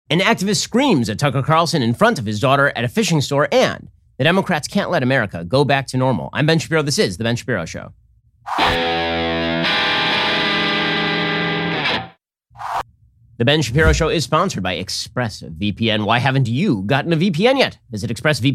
An activist screams at Tucker Carlson in front of his daughter at a fishing store, and the Democrats can't let America go back to normal. I'm Ben Shapiro. This is The Ben Shapiro Show. The Ben Shapiro Show is sponsored by ExpressVPN. Why haven't you gotten a VPN yet? Visit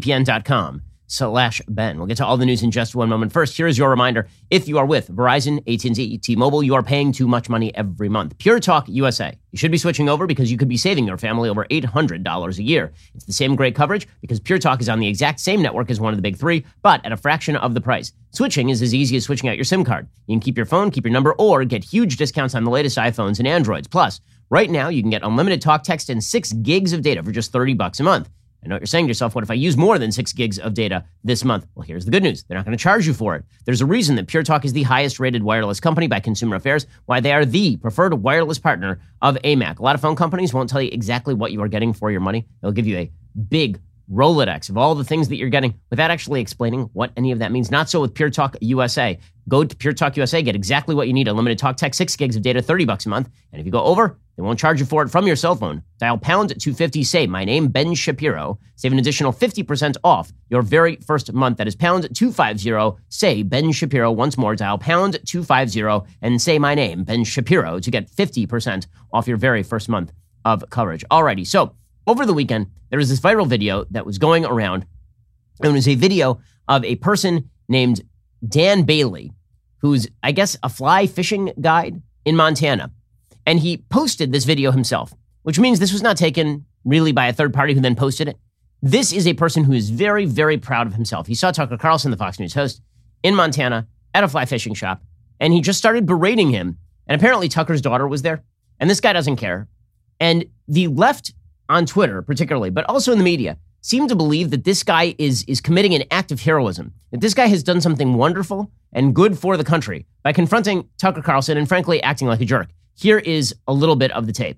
expressvpn.com/Ben. We'll get to all the news in just one moment. First, here is your reminder. If you are with Verizon, AT&T, T-Mobile, you are paying too much money every month. Pure Talk USA. You should be switching over because you could be saving your family over $800 a year. It's the same great coverage because Pure Talk is on the exact same network as one of the big three, but at a fraction of the price. Switching is as easy as switching out your SIM card. You can keep your phone, keep your number, or get huge discounts on the latest iPhones and Androids. Plus, right now, you can get unlimited talk, text, and 6 gigs of data for just $30 a month. I know what you're saying to yourself, what if I use more than 6 gigs of data this month? Well, here's the good news. They're not going to charge you for it. There's a reason that Pure Talk is the highest rated wireless company by Consumer Affairs, why they are the preferred wireless partner of AMAC. A lot of phone companies won't tell you exactly what you are getting for your money. They'll give you a big Rolodex of all the things that you're getting without actually explaining what any of that means. Not so with Pure Talk USA. Go to Pure Talk USA, get exactly what you need. Unlimited talk, text, 6 gigs of data, $30 a month. And if you go over, they won't charge you for it from your cell phone. Dial pound 250, say my name, Ben Shapiro. Save an additional 50% off your very first month. That is pound 250, say Ben Shapiro. Once more, dial pound 250 and say my name, Ben Shapiro, to get 50% off your very first month of coverage. Alrighty, so over the weekend, there was this viral video that was going around. And it was a video of a person named Dan Bailey, who's, I guess, a fly fishing guide in Montana. And he posted this video himself, which means this was not taken really by a third party who then posted it. This is a person who is very, very proud of himself. He saw Tucker Carlson, the Fox News host, in Montana at a fly fishing shop, and he just started berating him. And apparently Tucker's daughter was there, and this guy doesn't care. And the left on Twitter particularly, but also in the media, seem to believe that this guy is committing an act of heroism, that this guy has done something wonderful and good for the country by confronting Tucker Carlson and frankly acting like a jerk. Here is a little bit of the tape.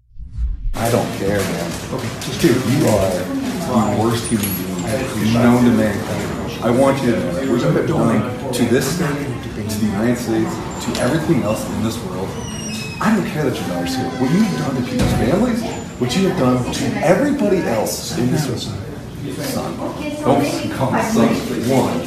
I don't care, man. Okay, just do. You are the worst human being known to mankind. I want you to know that what you have done to this state, to the United States, to everything else in this world. I don't care that your daughter's here. What you've done to people's families, what you have done to everybody else in this world. Son. Don't call me son. One.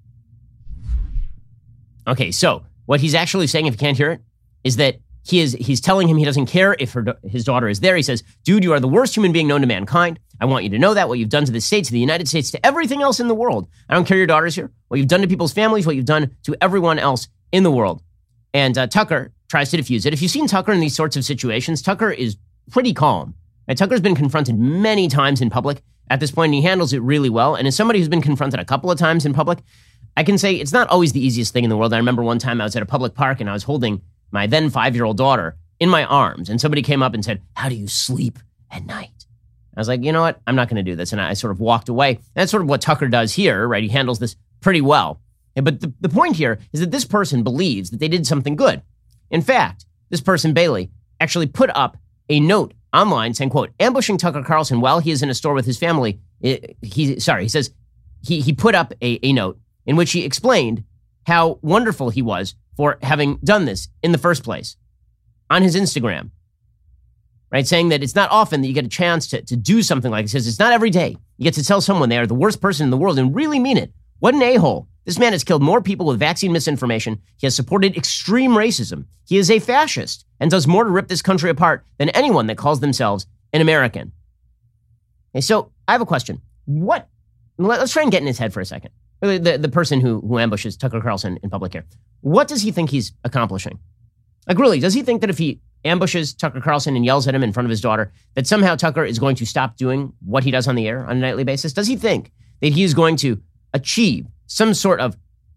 Okay, so what he's actually saying, if you can't hear it, is that he's telling him he doesn't care if his daughter is there. He says, dude, you are the worst human being known to mankind. I want you to know that, what you've done to the state, to the United States, to everything else in the world. I don't care your daughter's here. What you've done to people's families, what you've done to everyone else in the world. And Tucker tries to defuse it. If you've seen Tucker in these sorts of situations, Tucker is pretty calm. Right? Tucker's been confronted many times in public at this point, and he handles it really well. And as somebody who's been confronted a couple of times in public, I can say it's not always the easiest thing in the world. I remember one time I was at a public park and I was holding my then 5-year-old daughter in my arms, and somebody came up and said, how do you sleep at night? I was like, you know what? I'm not going to do this. And I sort of walked away. And that's sort of what Tucker does here, right? He handles this pretty well. But the point here is that this person believes that they did something good. In fact, this person, Bailey, actually put up a note online saying, quote, ambushing Tucker Carlson while he is in a store with his family. He says he put up a note in which he explained how wonderful he was for having done this in the first place on his Instagram, right? Saying that it's not often that you get a chance to do something like this. It's not every day you get to tell someone they are the worst person in the world and really mean it. What an a-hole. This man has killed more people with vaccine misinformation. He has supported extreme racism. He is a fascist and does more to rip this country apart than anyone that calls themselves an American. Okay, so I have a question. Let's try and get in his head for a second. The person who ambushes Tucker Carlson in public here. What does he think he's accomplishing? Like really, does he think that if he ambushes Tucker Carlson and yells at him in front of his daughter, that somehow Tucker is going to stop doing what he does on the air on a nightly basis? Does he think that he is going to achieve some sort of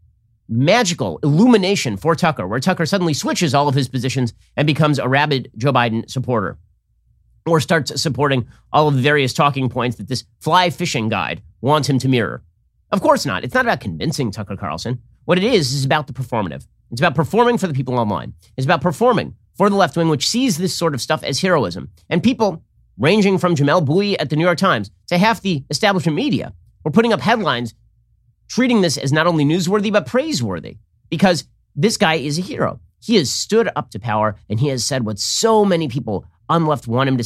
magical illumination for Tucker, where Tucker suddenly switches all of his positions and becomes a rabid Joe Biden supporter, or starts supporting all of the various talking points that this fly fishing guide wants him to mirror? Of course not. It's not about convincing Tucker Carlson. What it is about the performative. It's about performing for the people online. It's about performing for the left wing, which sees this sort of stuff as heroism. And people ranging from Jamel Bouie at the New York Times to half the establishment media were putting up headlines treating this as not only newsworthy, but praiseworthy, because this guy is a hero. He has stood up to power, and he has said what so many people on the left want him to say.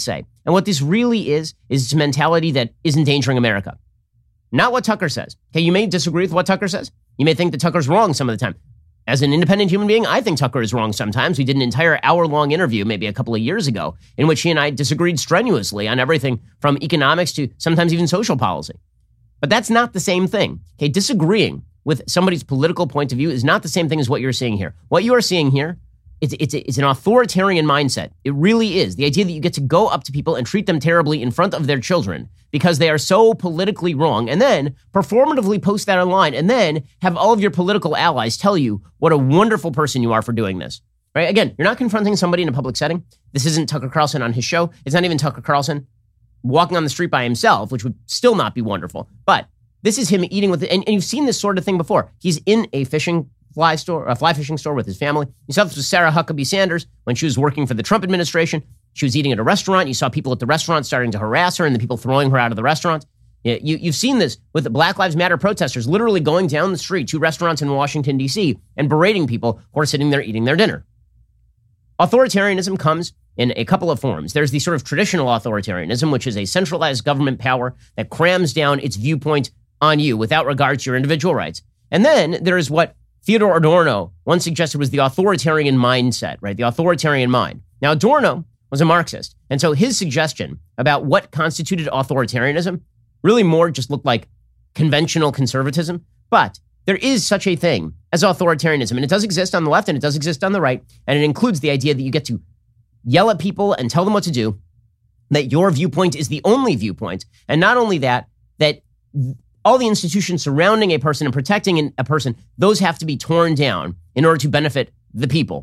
And what this really is a mentality that is endangering America. Not what Tucker says. Okay, you may disagree with what Tucker says. You may think that Tucker's wrong some of the time. As an independent human being, I think Tucker is wrong sometimes. We did an entire hour-long interview maybe a couple of years ago in which he and I disagreed strenuously on everything from economics to sometimes even social policy. But that's not the same thing. Okay, disagreeing with somebody's political point of view is not the same thing as what you're seeing here. What you are seeing here, it's an authoritarian mindset. It really is. The idea that you get to go up to people and treat them terribly in front of their children because they are so politically wrong, and then performatively post that online, and then have all of your political allies tell you what a wonderful person you are for doing this. Right? Again, you're not confronting somebody in a public setting. This isn't Tucker Carlson on his show. It's not even Tucker Carlson walking on the street by himself, which would still not be wonderful. But this is him eating with it. And you've seen this sort of thing before. He's in a fly fishing store with his family. You saw this with Sarah Huckabee Sanders when she was working for the Trump administration. She was eating at a restaurant. You saw people at the restaurant starting to harass her and the people throwing her out of the restaurant. You've seen this with the Black Lives Matter protesters literally going down the street to restaurants in Washington, D.C. and berating people who are sitting there eating their dinner. Authoritarianism comes in a couple of forms. There's the sort of traditional authoritarianism, which is a centralized government power that crams down its viewpoint on you without regard to your individual rights. And then there is what Theodore Adorno once suggested was the authoritarian mindset, right? The authoritarian mind. Now, Adorno was a Marxist. And so his suggestion about what constituted authoritarianism really more just looked like conventional conservatism. But there is such a thing as authoritarianism, and it does exist on the left and it does exist on the right. And it includes the idea that you get to yell at people and tell them what to do, that your viewpoint is the only viewpoint. And not only that, that all the institutions surrounding a person and protecting a person, those have to be torn down in order to benefit the people.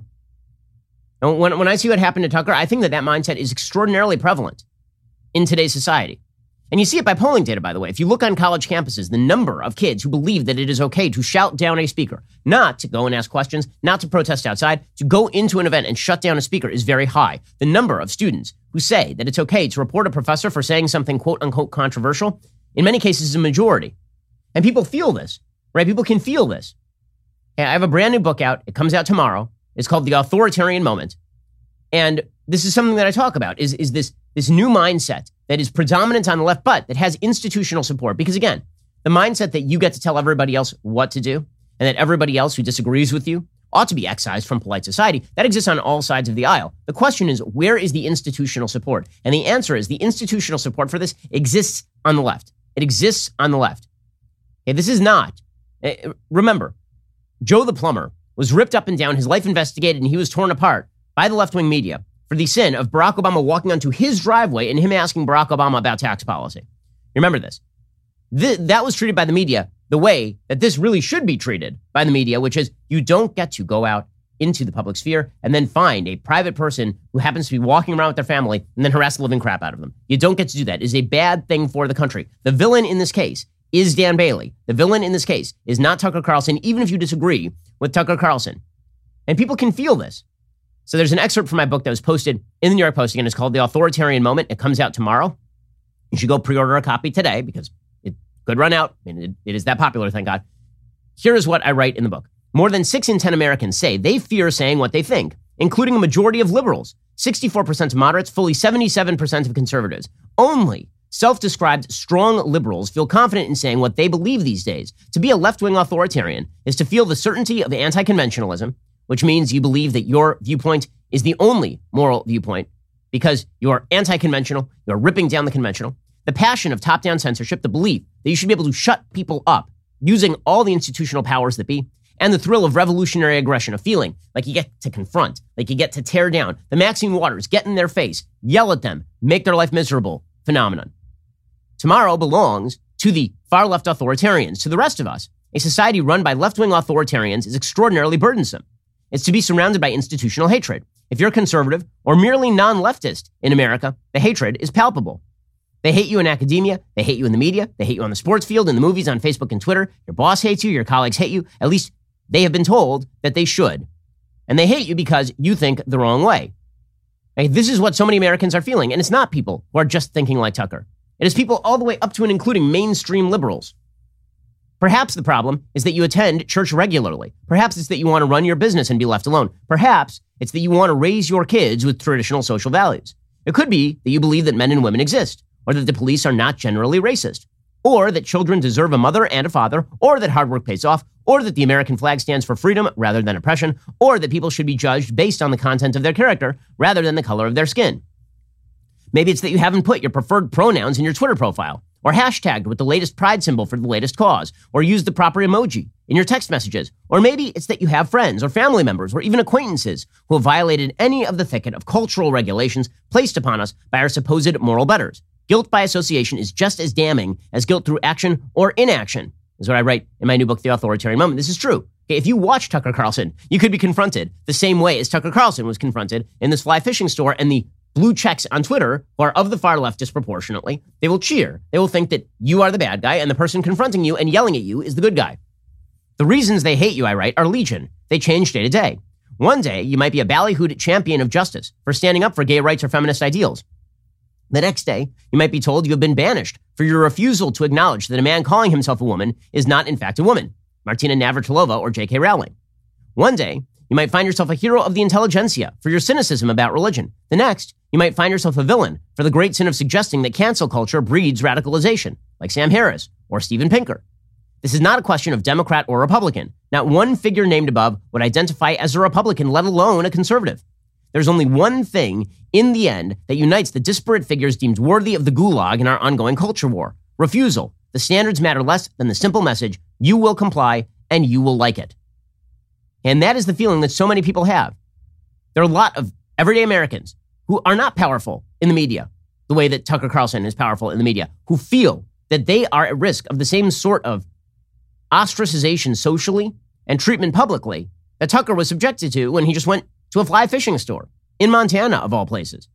And when I see what happened to Tucker, I think that mindset is extraordinarily prevalent in today's society. And you see it by polling data, by the way. If you look on college campuses, the number of kids who believe that it is okay to shout down a speaker, not to go and ask questions, not to protest outside, to go into an event and shut down a speaker is very high. The number of students who say that it's okay to report a professor for saying something quote unquote controversial, in many cases is a majority. And people feel this, right? People can feel this. I have a brand new book out. It comes out tomorrow. It's called The Authoritarian Moment. And this is something that I talk about, is this new mindset that is predominant on the left, but that has institutional support. Because again, the mindset that you get to tell everybody else what to do, and that everybody else who disagrees with you ought to be excised from polite society, that exists on all sides of the aisle. The question is, where is the institutional support? And the answer is the institutional support for this exists on the left. It exists on the left. Okay, this is not, remember, Joe the plumber was ripped up and down, his life investigated, and he was torn apart by the left-wing media for the sin of Barack Obama walking onto his driveway and him asking Barack Obama about tax policy. Remember this. That was treated by the media the way that this really should be treated by the media, which is you don't get to go out into the public sphere and then find a private person who happens to be walking around with their family and then harass the living crap out of them. You don't get to do that. It is a bad thing for the country. The villain in this case is Dan Bailey. The villain in this case is not Tucker Carlson, even if you disagree with Tucker Carlson. And people can feel this. So there's an excerpt from my book that was posted in the New York Post. Again, it's called The Authoritarian Moment. It comes out tomorrow. You should go pre-order a copy today because it could run out. I mean, it is that popular, thank God. Here is what I write in the book. More than 6 in 10 Americans say they fear saying what they think, including a majority of liberals, 64% of moderates, fully 77% of conservatives. Only self-described strong liberals feel confident in saying what they believe these days. To be a left-wing authoritarian is to feel the certainty of anti-conventionalism, which means you believe that your viewpoint is the only moral viewpoint because you're anti-conventional, you're ripping down the conventional, the passion of top-down censorship, the belief that you should be able to shut people up using all the institutional powers that be, and the thrill of revolutionary aggression, a feeling like you get to confront, like you get to tear down. The Maxine Waters, get in their face, yell at them, make their life miserable phenomenon. Tomorrow belongs to the far-left authoritarians, to the rest of us. A society run by left-wing authoritarians is extraordinarily burdensome. It's to be surrounded by institutional hatred. If you're conservative or merely non-leftist in America, the hatred is palpable. They hate you in academia. They hate you in the media. They hate you on the sports field, in the movies, on Facebook and Twitter. Your boss hates you. Your colleagues hate you. At least they have been told that they should. And they hate you because you think the wrong way. Okay, this is what so many Americans are feeling. And it's not people who are just thinking like Tucker. It is people all the way up to and including mainstream liberals. Perhaps the problem is that you attend church regularly. Perhaps it's that you want to run your business and be left alone. Perhaps it's that you want to raise your kids with traditional social values. It could be that you believe that men and women exist, or that the police are not generally racist, or that children deserve a mother and a father, or that hard work pays off, or that the American flag stands for freedom rather than oppression, or that people should be judged based on the content of their character rather than the color of their skin. Maybe it's that you haven't put your preferred pronouns in your Twitter profile, or hashtagged with the latest pride symbol for the latest cause, or used the proper emoji in your text messages. Or maybe it's that you have friends or family members or even acquaintances who have violated any of the thicket of cultural regulations placed upon us by our supposed moral betters. Guilt by association is just as damning as guilt through action or inaction, is what I write in my new book, The Authoritarian Moment. This is true. Okay, if you watch Tucker Carlson, you could be confronted the same way as Tucker Carlson was confronted in this fly fishing store, and the blue checks on Twitter, who are of the far left disproportionately, they will cheer. They will think that you are the bad guy and the person confronting you and yelling at you is the good guy. The reasons they hate you, I write, are legion. They change day to day. One day, you might be a ballyhooed champion of justice for standing up for gay rights or feminist ideals. The next day, you might be told you have been banished for your refusal to acknowledge that a man calling himself a woman is not in fact a woman, Martina Navratilova or J.K. Rowling. One day, you might find yourself a hero of the intelligentsia for your cynicism about religion. The next, you might find yourself a villain for the great sin of suggesting that cancel culture breeds radicalization, like Sam Harris or Steven Pinker. This is not a question of Democrat or Republican. Not one figure named above would identify as a Republican, let alone a conservative. There's only one thing, in the end, that unites the disparate figures deemed worthy of the gulag in our ongoing culture war. Refusal. The standards matter less than the simple message, you will comply and you will like it. And that is the feeling that so many people have. There are a lot of everyday Americans who are not powerful in the media, the way that Tucker Carlson is powerful in the media, who feel that they are at risk of the same sort of ostracization socially and treatment publicly that Tucker was subjected to when he just went to a fly fishing store in Montana, of all places.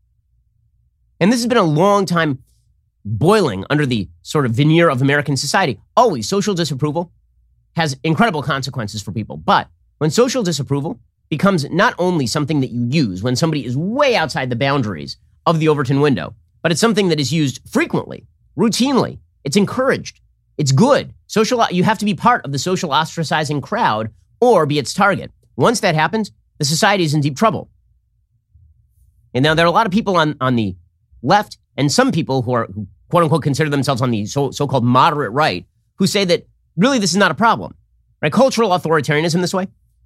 And this has been a long time boiling under the sort of veneer of American society. Always, social disapproval has incredible consequences for people. But when social disapproval becomes not only something that you use when somebody is way outside the boundaries of the Overton window, but it's something that is used frequently, routinely, it's encouraged, it's good. You have to be part of the social ostracizing crowd or be its target. Once that happens, the society is in deep trouble. And now there are a lot of people on the left and some people who quote unquote consider themselves on the so-called moderate right who say that really this is not a problem, right? Cultural authoritarianism this way.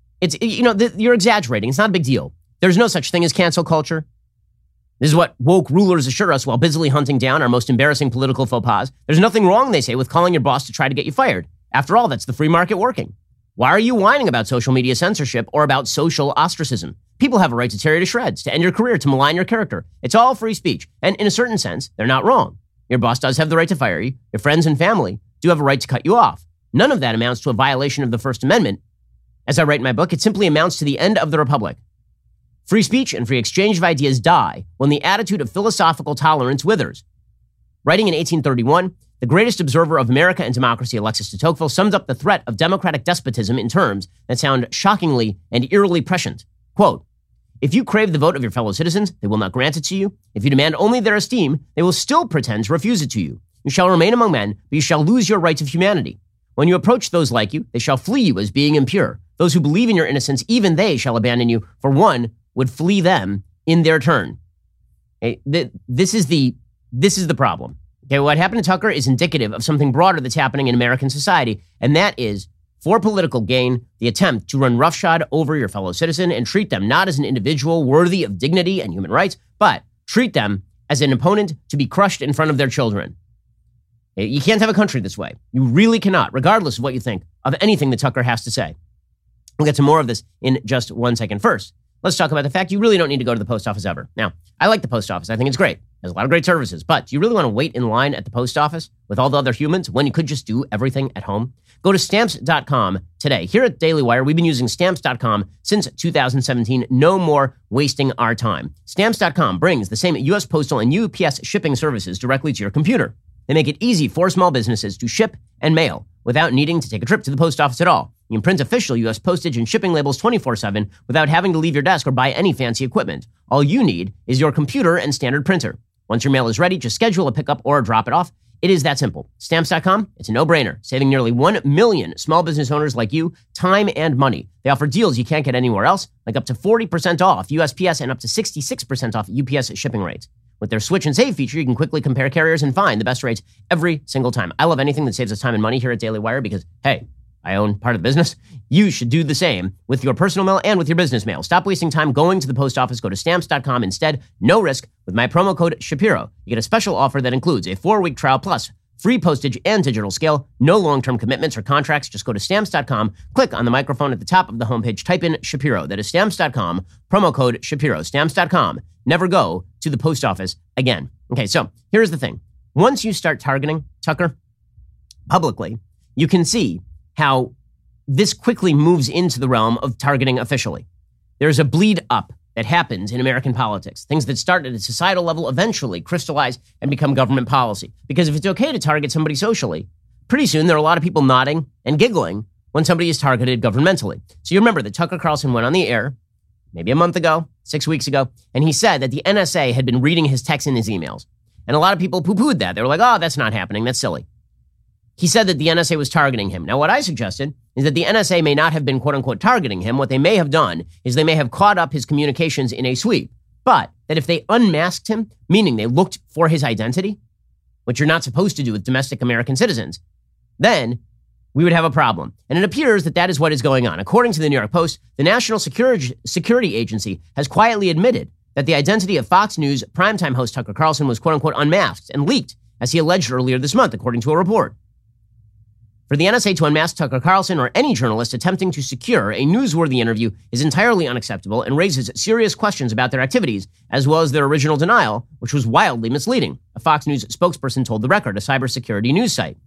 You're exaggerating. It's not a big deal. There's no such thing as cancel culture. This is what woke rulers assure us while busily hunting down our most embarrassing political faux pas. There's nothing wrong, they say, with calling your boss to try to get you fired. After all, that's the free market working. Why are you whining about social media censorship or about social ostracism? People have a right to tear you to shreds, to end your career, to malign your character. It's all free speech. And in a certain sense, they're not wrong. Your boss does have the right to fire you. Your friends and family do have a right to cut you off. None of that amounts to a violation of the First Amendment. As I write in my book, it simply amounts to the end of the republic. Free speech and free exchange of ideas die when the attitude of philosophical tolerance withers. Writing in 1831, the greatest observer of America and democracy, Alexis de Tocqueville, summed up the threat of democratic despotism in terms that sound shockingly and eerily prescient. Quote, if you crave the vote of your fellow citizens, they will not grant it to you. If you demand only their esteem, they will still pretend to refuse it to you. You shall remain among men, but you shall lose your rights of humanity. When you approach those like you, they shall flee you as being impure. Those who believe in your innocence, even they shall abandon you, for one would flee them in their turn. Okay, this is the problem. Okay, what happened to Tucker is indicative of something broader that's happening in American society, and that is, for political gain, the attempt to run roughshod over your fellow citizen and treat them not as an individual worthy of dignity and human rights, but treat them as an opponent to be crushed in front of their children. You can't have a country this way. You really cannot, regardless of what you think of anything that Tucker has to say. We'll get to more of this in just 1 second. First, let's talk about the fact you really don't need to go to the post office ever. Now, I like the post office. I think it's great. There's a lot of great services. But do you really want to wait in line at the post office with all the other humans when you could just do everything at home? Go to Stamps.com today. Here at Daily Wire, we've been using Stamps.com since 2017. No more wasting our time. Stamps.com brings the same U.S. Postal and UPS shipping services directly to your computer. They make it easy for small businesses to ship and mail without needing to take a trip to the post office at all. You can print official U.S. postage and shipping labels 24/7 without having to leave your desk or buy any fancy equipment. All you need is your computer and standard printer. Once your mail is ready, just schedule a pickup or drop it off. It is that simple. Stamps.com, it's a no-brainer, saving nearly 1 million small business owners like you time and money. They offer deals you can't get anywhere else, like up to 40% off USPS and up to 66% off UPS shipping rates. With their switch and save feature, you can quickly compare carriers and find the best rates every single time. I love anything that saves us time and money here at Daily Wire because, hey, I own part of the business. You should do the same with your personal mail and with your business mail. Stop wasting time going to the post office. Go to Stamps.com instead. No risk. With my promo code Shapiro, you get a special offer that includes a 4-week trial plus free postage and digital scale. No long-term commitments or contracts. Just go to Stamps.com. Click on the microphone at the top of the homepage. Type in Shapiro. That is Stamps.com. Promo code Shapiro. Stamps.com. Never go to the post office again. Okay, so here's the thing. Once you start targeting Tucker publicly, you can see how this quickly moves into the realm of targeting officially. There's a bleed up that happens in American politics. Things that start at a societal level eventually crystallize and become government policy. Because if it's okay to target somebody socially, pretty soon there are a lot of people nodding and giggling when somebody is targeted governmentally. So you remember that Tucker Carlson went on the air maybe a month ago, 6 weeks ago, and he said that the NSA had been reading his texts and his emails. And a lot of people poo-pooed that. They were like, oh, that's not happening. That's silly. He said that the NSA was targeting him. Now, what I suggested is that the NSA may not have been, quote unquote, targeting him. What they may have done is they may have caught up his communications in a sweep, but that if they unmasked him, meaning they looked for his identity, which you're not supposed to do with domestic American citizens, then we would have a problem. And it appears that that is what is going on. According to the New York Post, the National Security Agency has quietly admitted that the identity of Fox News primetime host Tucker Carlson was, quote unquote, unmasked and leaked, as he alleged earlier this month, according to a report. For the NSA to unmask Tucker Carlson or any journalist attempting to secure a newsworthy interview is entirely unacceptable and raises serious questions about their activities, as well as their original denial, which was wildly misleading, a Fox News spokesperson told The Record, a cybersecurity news site.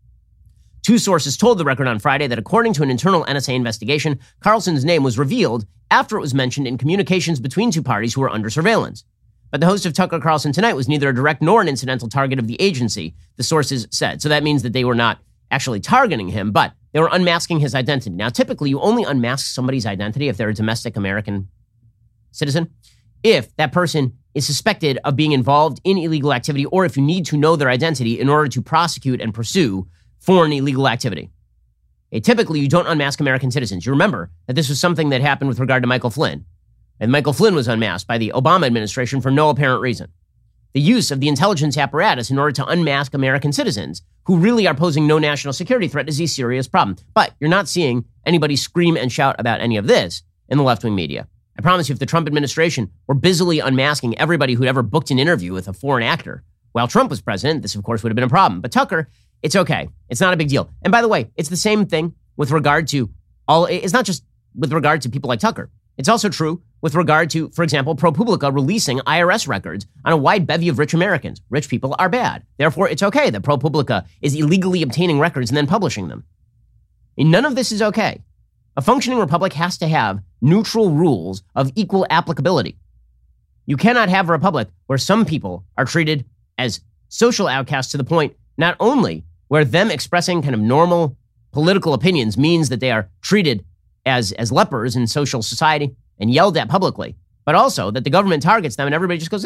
Two sources told The Record on Friday that according to an internal NSA investigation, Carlson's name was revealed after it was mentioned in communications between two parties who were under surveillance. But the host of Tucker Carlson Tonight was neither a direct nor an incidental target of the agency, the sources said. So that means that they were not actually targeting him, but they were unmasking his identity. Now, typically, you only unmask somebody's identity if they're a domestic American citizen, if that person is suspected of being involved in illegal activity, or if you need to know their identity in order to prosecute and pursue foreign illegal activity. Typically, you don't unmask American citizens. You remember that this was something that happened with regard to Michael Flynn. And Michael Flynn was unmasked by the Obama administration for no apparent reason. The use of the intelligence apparatus in order to unmask American citizens who really are posing no national security threat is a serious problem. But you're not seeing anybody scream and shout about any of this in the left-wing media. I promise you, if the Trump administration were busily unmasking everybody who'd ever booked an interview with a foreign actor while Trump was president, this, of course, would have been a problem. But Tucker, it's okay. It's not a big deal. And by the way, it's the same thing with regard to it's not just with regard to people like Tucker. It's also true with regard to, for example, ProPublica releasing IRS records on a wide bevy of rich Americans. Rich people are bad. Therefore, it's okay that ProPublica is illegally obtaining records and then publishing them. And none of this is okay. A functioning republic has to have neutral rules of equal applicability. You cannot have a republic where some people are treated as social outcasts to the point not only where them expressing kind of normal political opinions means that they are treated as lepers in social society and yelled at publicly, but also that the government targets them and everybody just goes,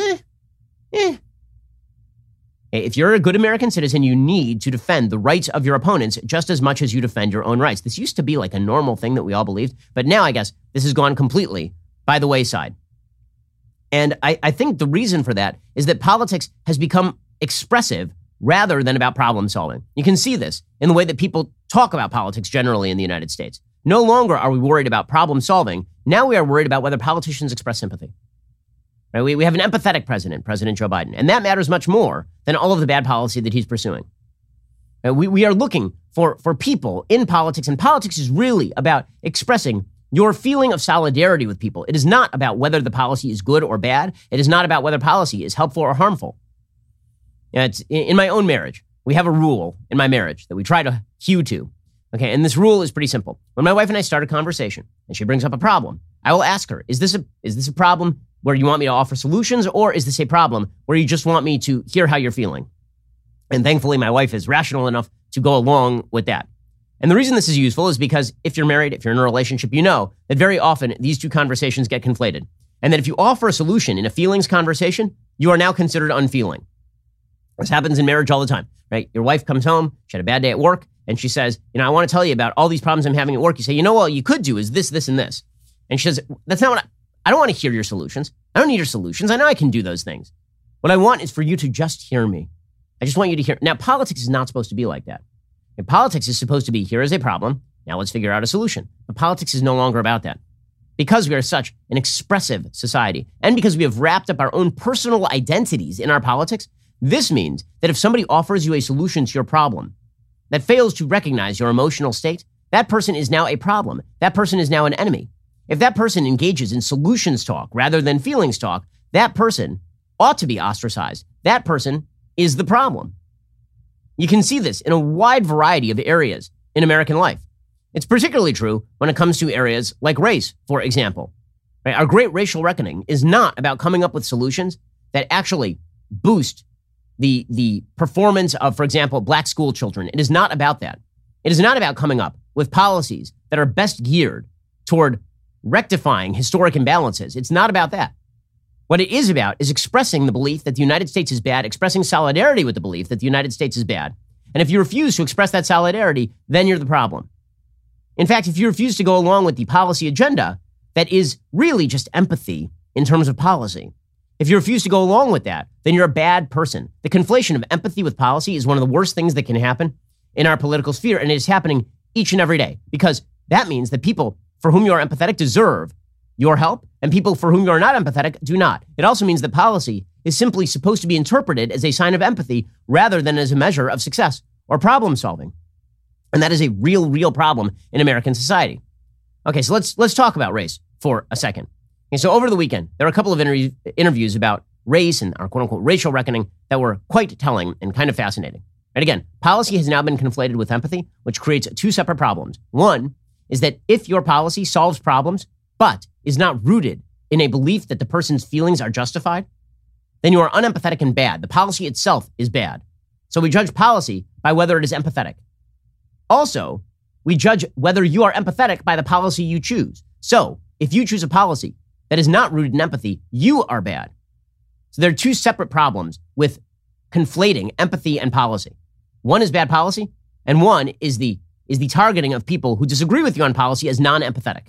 If you're a good American citizen, you need to defend the rights of your opponents just as much as you defend your own rights. This used to be like a normal thing that we all believed, but now I guess this has gone completely by the wayside. And I think the reason for that is that politics has become expressive rather than about problem solving. You can see this in the way that people talk about politics generally in the United States. No longer are we worried about problem solving. Now we are worried about whether politicians express sympathy. Right? We have an empathetic president, President Joe Biden, and that matters much more than all of the bad policy that he's pursuing. Right? We are looking for people in politics, and politics is really about expressing your feeling of solidarity with people. It is not about whether the policy is good or bad. It is not about whether policy is helpful or harmful. It's, in my own marriage, we have a rule in my marriage that we try to hew to. Okay, and this rule is pretty simple. When my wife and I start a conversation and she brings up a problem, I will ask her, is this a problem where you want me to offer solutions, or is this a problem where you just want me to hear how you're feeling? And thankfully, my wife is rational enough to go along with that. And the reason this is useful is because if you're married, if you're in a relationship, you know that very often these two conversations get conflated. And that if you offer a solution in a feelings conversation, you are now considered unfeeling. This happens in marriage all the time, right? Your wife comes home, she had a bad day at work, and she says, I want to tell you about all these problems I'm having at work. You say, what you could do is this, this, and this. And she says, that's not what I don't want to hear your solutions. I don't need your solutions. I know I can do those things. What I want is for you to just hear me. I just want you to hear. Now, politics is not supposed to be like that. And politics is supposed to be, here is a problem. Now let's figure out a solution. But politics is no longer about that. Because we are such an expressive society, and because we have wrapped up our own personal identities in our politics, this means that if somebody offers you a solution to your problem that fails to recognize your emotional state, that person is now a problem. That person is now an enemy. If that person engages in solutions talk rather than feelings talk, that person ought to be ostracized. That person is the problem. You can see this in a wide variety of areas in American life. It's particularly true when it comes to areas like race, for example. Right? Our great racial reckoning is not about coming up with solutions that actually boost the performance of, for example, black school children. It is not about that. It is not about coming up with policies that are best geared toward rectifying historic imbalances. It's not about that. What it is about is expressing the belief that the United States is bad, expressing solidarity with the belief that the United States is bad. And if you refuse to express that solidarity, then you're the problem. In fact, if you refuse to go along with the policy agenda that is really just empathy in terms of policy, if you refuse to go along with that, then you're a bad person. The conflation of empathy with policy is one of the worst things that can happen in our political sphere, and it is happening each and every day, because that means that people for whom you are empathetic deserve your help, and people for whom you are not empathetic do not. It also means that policy is simply supposed to be interpreted as a sign of empathy rather than as a measure of success or problem solving. And that is a real problem in American society. Okay, so let's talk about race for a second. Okay, so over the weekend, there were a couple of interviews about race and our quote-unquote racial reckoning that were quite telling and kind of fascinating. And again, policy has now been conflated with empathy, which creates two separate problems. One is that if your policy solves problems, but is not rooted in a belief that the person's feelings are justified, then you are unempathetic and bad. The policy itself is bad. So we judge policy by whether it is empathetic. Also, we judge whether you are empathetic by the policy you choose. So if you choose a policy that is not rooted in empathy, you are bad. So there are two separate problems with conflating empathy and policy. One is bad policy, and one is the targeting of people who disagree with you on policy as non-empathetic.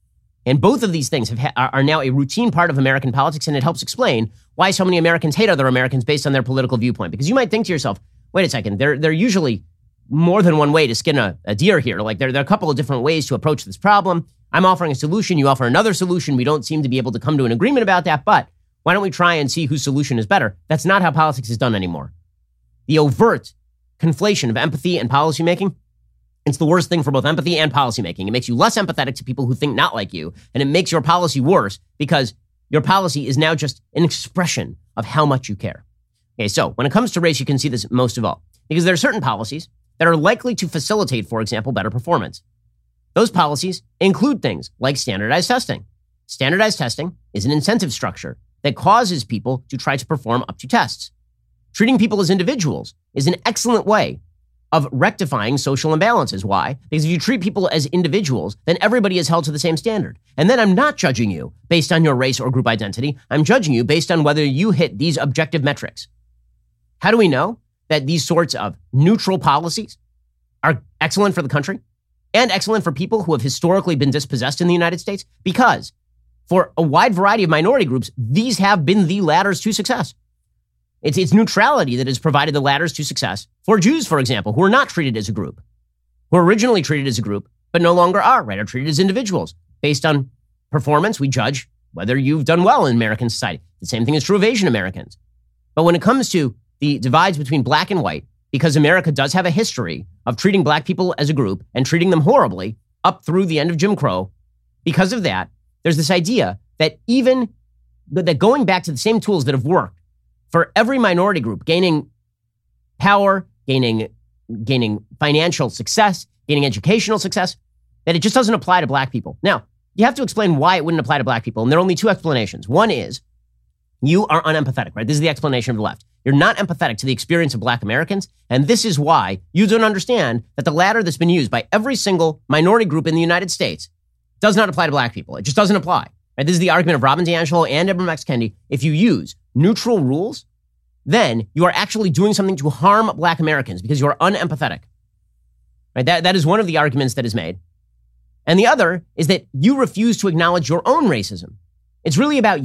And both of these things are now a routine part of American politics, and it helps explain why so many Americans hate other Americans based on their political viewpoint. Because you might think to yourself, wait a second, there are usually more than one way to skin a deer here. Like there are a couple of different ways to approach this problem. I'm offering a solution, you offer another solution. We don't seem to be able to come to an agreement about that, but why don't we try and see whose solution is better? That's not how politics is done anymore. The overt conflation of empathy and policymaking, it's the worst thing for both empathy and policymaking. It makes you less empathetic to people who think not like you, and it makes your policy worse because your policy is now just an expression of how much you care. Okay, so when it comes to race, you can see this most of all, because there are certain policies that are likely to facilitate, for example, better performance. Those policies include things like standardized testing. Standardized testing is an incentive structure that causes people to try to perform up to tests. Treating people as individuals is an excellent way of rectifying social imbalances. Why? Because if you treat people as individuals, then everybody is held to the same standard. And then I'm not judging you based on your race or group identity. I'm judging you based on whether you hit these objective metrics. How do we know that these sorts of neutral policies are excellent for the country and excellent for people who have historically been dispossessed in the United States? Because for a wide variety of minority groups, these have been the ladders to success. It's neutrality that has provided the ladders to success for Jews, for example, who are not treated as a group, who are originally treated as a group, but no longer are, right? Are treated as individuals. Based on performance, we judge whether you've done well in American society. The same thing is true of Asian Americans. But when it comes to the divides between black and white, because America does have a history of treating black people as a group and treating them horribly up through the end of Jim Crow, because of that, there's this idea that that going back to the same tools that have worked for every minority group, gaining power, gaining financial success, gaining educational success, that it just doesn't apply to black people. Now, you have to explain why it wouldn't apply to black people, and there are only two explanations. One is you are unempathetic, right? This is the explanation of the left. You're not empathetic to the experience of black Americans, and this is why you don't understand that the ladder that's been used by every single minority group in the United States does not apply to black people. It just doesn't apply. Right? This is the argument of Robin DiAngelo and Ibram X. Kendi. If you use neutral rules, then you are actually doing something to harm black Americans because you are unempathetic. Right? That is one of the arguments that is made. And the other is that you refuse to acknowledge your own racism. It's really about you.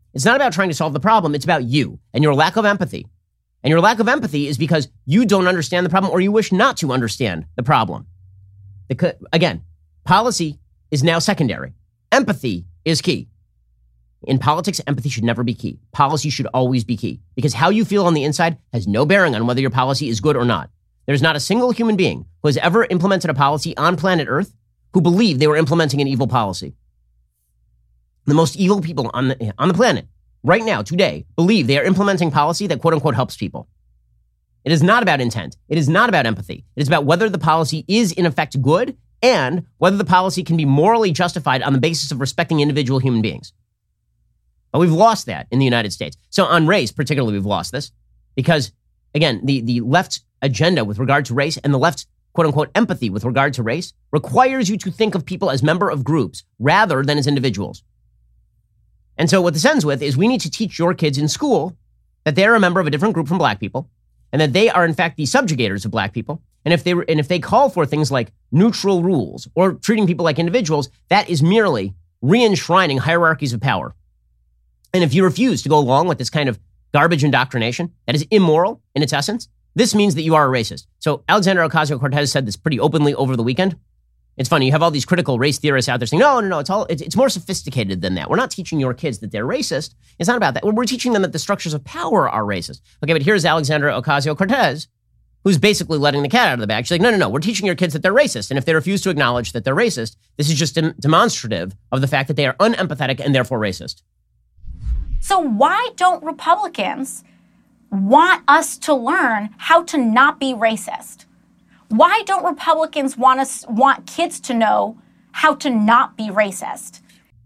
It's not about trying to solve the problem. It's about you and your lack of empathy. And your lack of empathy is because you don't understand the problem or you wish not to understand the problem. Again, policy is now secondary. Empathy is key. In politics, empathy should never be key. Policy should always be key because how you feel on the inside has no bearing on whether your policy is good or not. There's not a single human being who has ever implemented a policy on planet Earth who believed they were implementing an evil policy. The most evil people on the planet right now, today, believe they are implementing policy that quote unquote helps people. It is not about intent. It is not about empathy. It is about whether the policy is in effect good and whether the policy can be morally justified on the basis of respecting individual human beings. But we've lost that in the United States. So on race, particularly, we've lost this because, again, the left's agenda with regard to race and the left's quote-unquote empathy with regard to race requires you to think of people as member of groups rather than as individuals. And so what this ends with is we need to teach your kids in school that they're a member of a different group from black people and that they are, in fact, the subjugators of black people. And if they call for things like neutral rules or treating people like individuals, that is merely re-enshrining hierarchies of power. And if you refuse to go along with this kind of garbage indoctrination that is immoral in its essence, this means that you are a racist. So Alexandria Ocasio-Cortez said this pretty openly over the weekend. It's funny, you have all these critical race theorists out there saying, no, it's more sophisticated than that. We're not teaching your kids that they're racist. It's not about that. We're teaching them that the structures of power are racist. Okay, but here's Alexandria Ocasio-Cortez, who's basically letting the cat out of the bag. She's like, no, we're teaching your kids that they're racist. And if they refuse to acknowledge that they're racist, this is just demonstrative of the fact that they are unempathetic and therefore racist. So why don't Republicans want us to learn how to not be racist? Why don't Republicans want kids to know how to not be racist?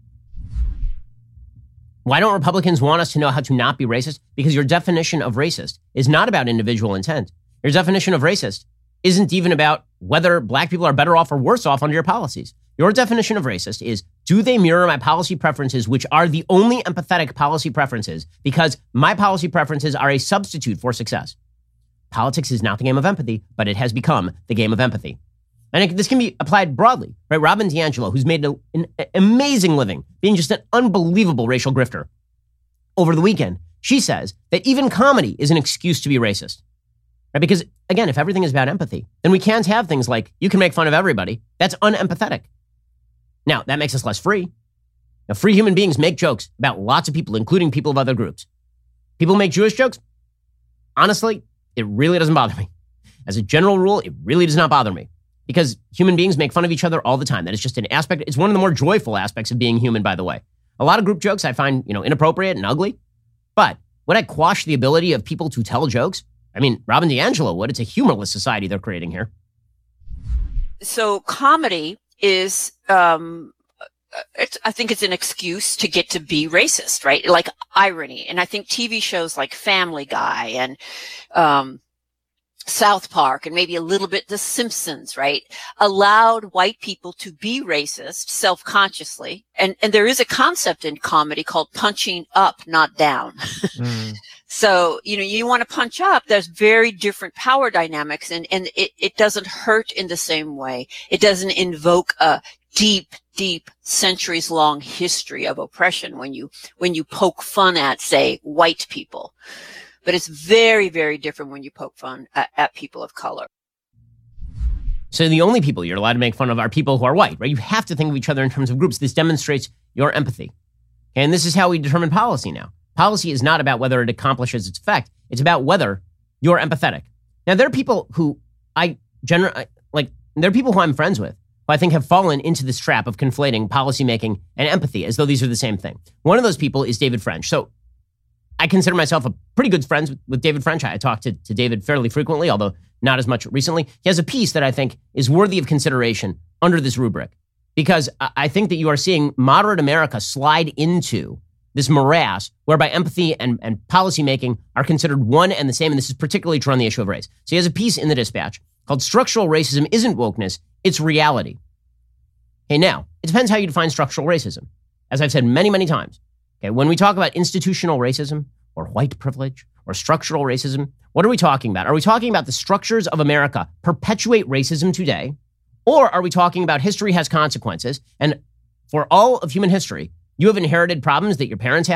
Why don't Republicans want us to know how to not be racist? Because your definition of racist is not about individual intent. Your definition of racist isn't even about whether black people are better off or worse off under your policies. Your definition of racist is, do they mirror my policy preferences, which are the only empathetic policy preferences, because my policy preferences are a substitute for success. Politics is not the game of empathy, but it has become the game of empathy. And this can be applied broadly, right? Robin DiAngelo, who's made an amazing living being just an unbelievable racial grifter. Over the weekend, she says that even comedy is an excuse to be racist, right? Because, again, if everything is about empathy, then we can't have things like, you can make fun of everybody. That's unempathetic. Now, that makes us less free. Now, free human beings make jokes about lots of people, including people of other groups. People make Jewish jokes. Honestly, it really doesn't bother me. As a general rule, it really does not bother me because human beings make fun of each other all the time. That is just an aspect. It's one of the more joyful aspects of being human, by the way. A lot of group jokes I find, inappropriate and ugly. But would I quash the ability of people to tell jokes? I mean, Robin DiAngelo would. It's a humorless society they're creating here. So comedy is, I think it's an excuse to get to be racist, right? Like irony. And I think TV shows like Family Guy and South Park and maybe a little bit The Simpsons, right, allowed white people to be racist self-consciously. And there is a concept in comedy called punching up, not down. So, you want to punch up, there's very different power dynamics and it doesn't hurt in the same way. It doesn't invoke a deep centuries long history of oppression when you poke fun at, say, white people. But it's very, very different when you poke fun at people of color. So the only people you're allowed to make fun of are people who are white, right? You have to think of each other in terms of groups. This demonstrates your empathy. And this is how we determine policy now. Policy is not about whether it accomplishes its effect. It's about whether you're empathetic. Now, there are people who there are people who I'm friends with who I think have fallen into this trap of conflating policymaking and empathy as though these are the same thing. One of those people is David French. So I consider myself a pretty good friend with David French. I talk to David fairly frequently, although not as much recently. He has a piece that I think is worthy of consideration under this rubric, because I think that you are seeing moderate America slide into this morass whereby empathy and policymaking are considered one and the same, and this is particularly true on the issue of race. So he has a piece in the Dispatch called Structural Racism Isn't Wokeness, It's Reality. Hey, now, it depends how you define structural racism. As I've said many, many times, okay, when we talk about institutional racism or white privilege or structural racism, what are we talking about? Are we talking about the structures of America perpetuate racism today? Or are we talking about history has consequences, and for all of human history, you have inherited problems that your parents had,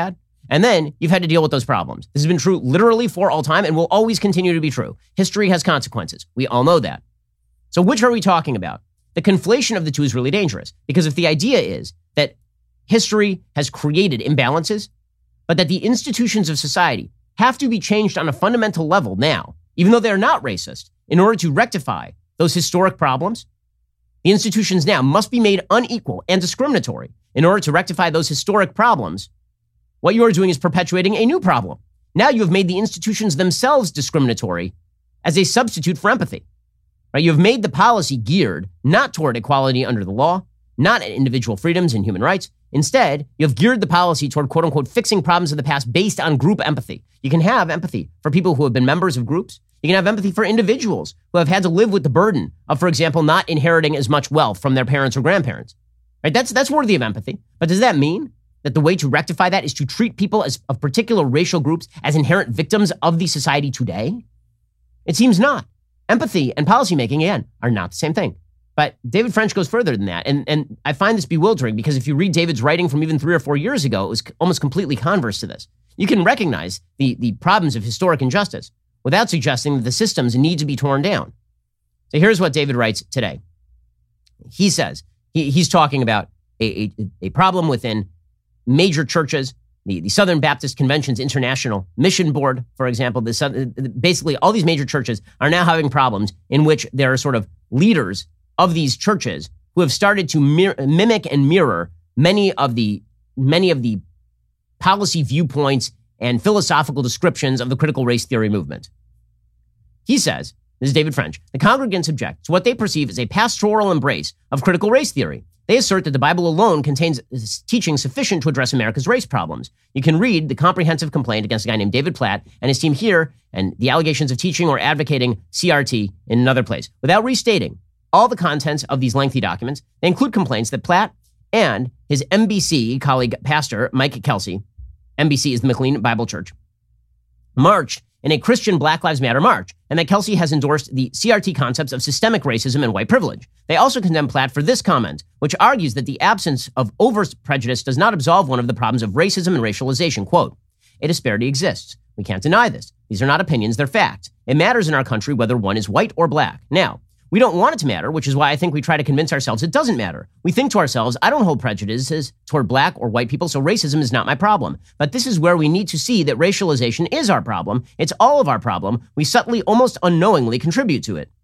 And then you've had to deal with those problems. This has been true literally for all time and will always continue to be true. History has consequences. We all know that. So which are we talking about? The conflation of the two is really dangerous, because if the idea is that history has created imbalances, but that the institutions of society have to be changed on a fundamental level now, even though they're not racist, in order to rectify those historic problems, the institutions now must be made unequal and discriminatory in order to rectify those historic problems. What you are doing is perpetuating a new problem. Now you have made the institutions themselves discriminatory as a substitute for empathy. Right? You have made the policy geared not toward equality under the law, not at individual freedoms and human rights. Instead, you have geared the policy toward, quote unquote, fixing problems of the past based on group empathy. You can have empathy for people who have been members of groups. You can have empathy for individuals who have had to live with the burden of, for example, not inheriting as much wealth from their parents or grandparents. Right? That's worthy of empathy. But does that mean that the way to rectify that is to treat people of particular racial groups as inherent victims of the society today? It seems not. Empathy and policymaking, again, are not the same thing. But David French goes further than that. And I find this bewildering because if you read David's writing from even 3 or 4 years ago, it was almost completely converse to this. You can recognize the problems of historic injustice without suggesting that the systems need to be torn down. So here's what David writes today. He says, he's talking about a problem within major churches, the Southern Baptist Convention's International Mission Board, for example. Basically, all these major churches are now having problems in which there are sort of leaders of these churches who have started to mimic and mirror many of the policy viewpoints and philosophical descriptions of the critical race theory movement. He says, this is David French, the congregants object to what they perceive as a pastoral embrace of critical race theory. They assert that the Bible alone contains teaching sufficient to address America's race problems. You can read the comprehensive complaint against a guy named David Platt and his team here, and the allegations of teaching or advocating CRT in another place. Without restating all the contents of these lengthy documents, they include complaints that Platt and his MBC colleague, Pastor Mike Kelsey, MBC is the McLean Bible Church, marched in a Christian Black Lives Matter march, and that Kelsey has endorsed the CRT concepts of systemic racism and white privilege. They also condemn Platt for this comment, which argues that the absence of overt prejudice does not absolve one of the problems of racism and racialization. Quote, a disparity exists. We can't deny this. These are not opinions, they're facts. It matters in our country whether one is white or black. Now, we don't want it to matter, which is why I think we try to convince ourselves it doesn't matter. We think to ourselves, I don't hold prejudices toward black or white people, so racism is not my problem. But this is where we need to see that racialization is our problem. It's all of our problem. We subtly, almost unknowingly contribute to it.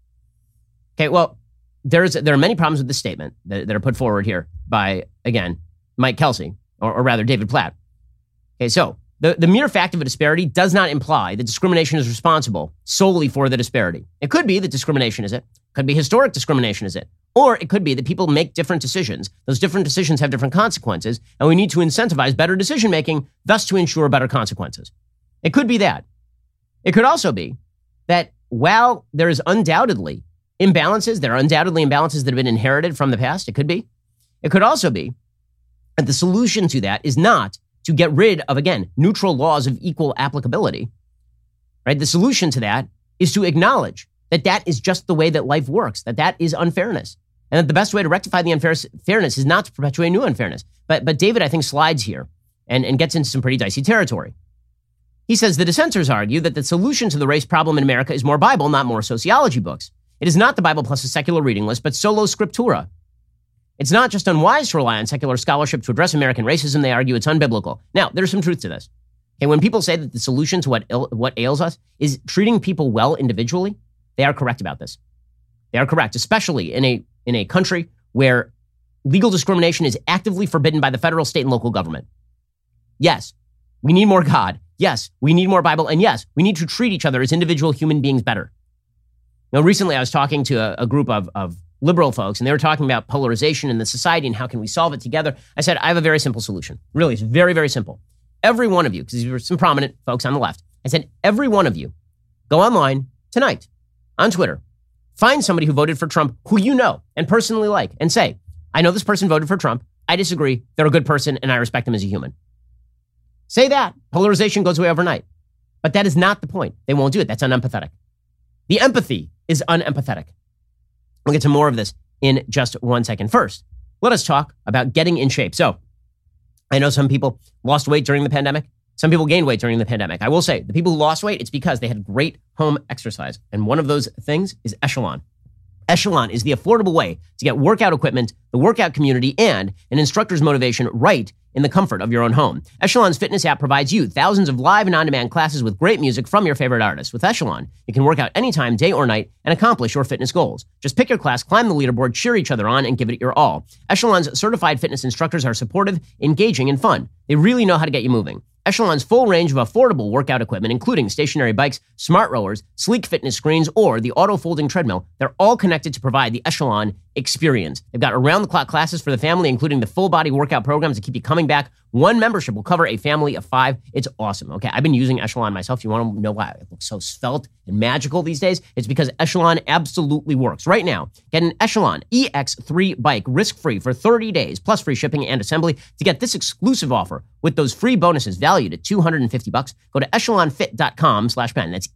Okay, well, there are many problems with this statement that are put forward here by, again, Mike Kelsey, or rather David Platt. Okay, so the mere fact of a disparity does not imply that discrimination is responsible solely for the disparity. It could be that discrimination is it. Could be historic discrimination is it. Or it could be that people make different decisions. Those different decisions have different consequences, and we need to incentivize better decision-making, thus to ensure better consequences. It could be that. It could also be that while there is undoubtedly imbalances, there are undoubtedly imbalances that have been inherited from the past. It could be. It could also be that the solution to that is not to get rid of, again, neutral laws of equal applicability, right? The solution to that is to acknowledge that that is just the way that life works, that is unfairness. And that the best way to rectify the unfairness is not to perpetuate new unfairness. But David, I think, slides here and gets into some pretty dicey territory. He says the dissenters argue that the solution to the race problem in America is more Bible, not more sociology books. It is not the Bible plus a secular reading list, but solo scriptura. It's not just unwise to rely on secular scholarship to address American racism. They argue it's unbiblical. Now, there's some truth to this. Okay, when people say that the solution to what ails us is treating people well individually, they are correct about this. They are correct, especially in a country where legal discrimination is actively forbidden by the federal, state, and local government. Yes, we need more God. Yes, we need more Bible. And yes, we need to treat each other as individual human beings better. Now, recently I was talking to a group of liberal folks, and they were talking about polarization in the society and how can we solve it together. I said, I have a very simple solution. Really, it's very, very simple. Every one of you, because these were some prominent folks on the left, I said, every one of you, go online tonight on Twitter, find somebody who voted for Trump who you know and personally like, and say, I know this person voted for Trump. I disagree. They're a good person, and I respect them as a human. Say that. Polarization goes away overnight. But that is not the point. They won't do it. That's unempathetic. The empathy is unempathetic. We'll get to more of this in just 1 second. First, let us talk about getting in shape. So I know some people lost weight during the pandemic. Some people gained weight during the pandemic. I will say, the people who lost weight, it's because they had great home exercise. And one of those things is Echelon. Echelon is the affordable way to get workout equipment, the workout community, and an instructor's motivation right in the comfort of your own home. Echelon's fitness app provides you thousands of live and on-demand classes with great music from your favorite artists. With Echelon, you can work out anytime, day or night, and accomplish your fitness goals. Just pick your class, climb the leaderboard, cheer each other on, and give it your all. Echelon's certified fitness instructors are supportive, engaging, and fun. They really know how to get you moving. Echelon's full range of affordable workout equipment, including stationary bikes, smart rowers, sleek fitness screens, or the auto-folding treadmill, they're all connected to provide the Echelon experience. They've got around-the-clock classes for the family, including the full-body workout programs that keep you coming back. One membership will cover a family of 5. It's awesome. Okay, I've been using Echelon myself. You want to know why it looks so svelte and magical these days? It's because Echelon absolutely works. Right now, get an Echelon EX3 bike risk-free for 30 days, plus free shipping and assembly. To get this exclusive offer with those free bonuses valued at $250, go to echelonfit.com/Ben. That's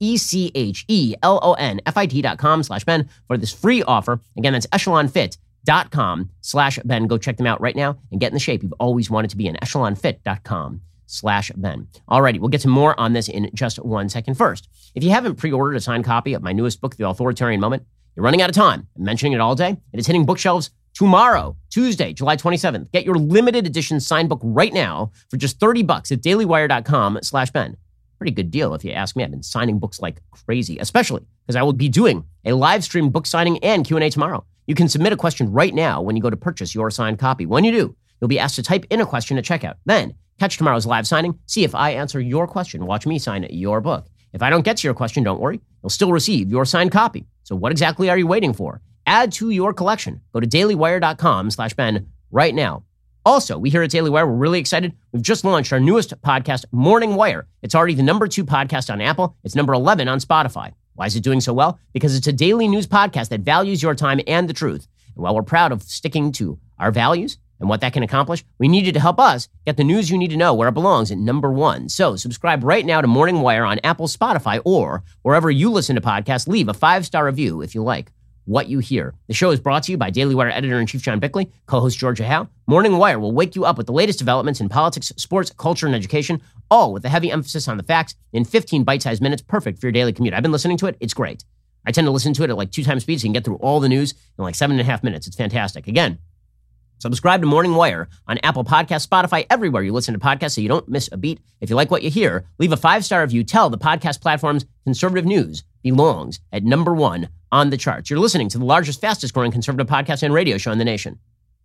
ECHELONFIT.com/Ben for this free offer. Again, that's echelonfit.com/Ben. Go check them out right now and get in the shape you've always wanted to be in. echelonfit.com/Ben. Alrighty, we'll get to more on this in just 1 second. First, if you haven't pre-ordered a signed copy of my newest book, The Authoritarian Moment, you're running out of time. I'm mentioning it all day. It is hitting bookshelves tomorrow, Tuesday, July 27th. Get your limited edition signed book right now for just $30 at dailywire.com/Ben. Pretty good deal if you ask me. I've been signing books like crazy, especially because I will be doing a live stream book signing and Q&A tomorrow. You can submit a question right now when you go to purchase your signed copy. When you do, you'll be asked to type in a question at checkout. Then catch tomorrow's live signing, see if I answer your question, watch me sign your book. If I don't get to your question, don't worry. You'll still receive your signed copy. So what exactly are you waiting for? Add to your collection. Go to dailywire.com/Ben right now. Also, we here at Daily Wire, we're really excited. We've just launched our newest podcast, Morning Wire. It's already the #2 podcast on Apple. It's number 11 on Spotify. Why is it doing so well? Because it's a daily news podcast that values your time and the truth. And while we're proud of sticking to our values and what that can accomplish, we need you to help us get the news you need to know where it belongs at #1. So subscribe right now to Morning Wire on Apple, Spotify, or wherever you listen to podcasts. Leave a 5-star review if you like what you hear. The show is brought to you by Daily Wire editor-in-chief John Bickley, co-host Georgia Howe. Morning Wire will wake you up with the latest developments in politics, sports, culture, and education, all with a heavy emphasis on the facts in 15 bite-sized minutes, perfect for your daily commute. I've been listening to it. It's great. I tend to listen to it at like 2 times speed so you can get through all the news in like 7.5 minutes. It's fantastic. Again, subscribe to Morning Wire on Apple Podcasts, Spotify, everywhere you listen to podcasts so you don't miss a beat. If you like what you hear, leave a 5-star review. Tell the podcast platforms conservative news belongs at #1 on the charts. You're listening to the largest, fastest growing conservative podcast and radio show in the nation.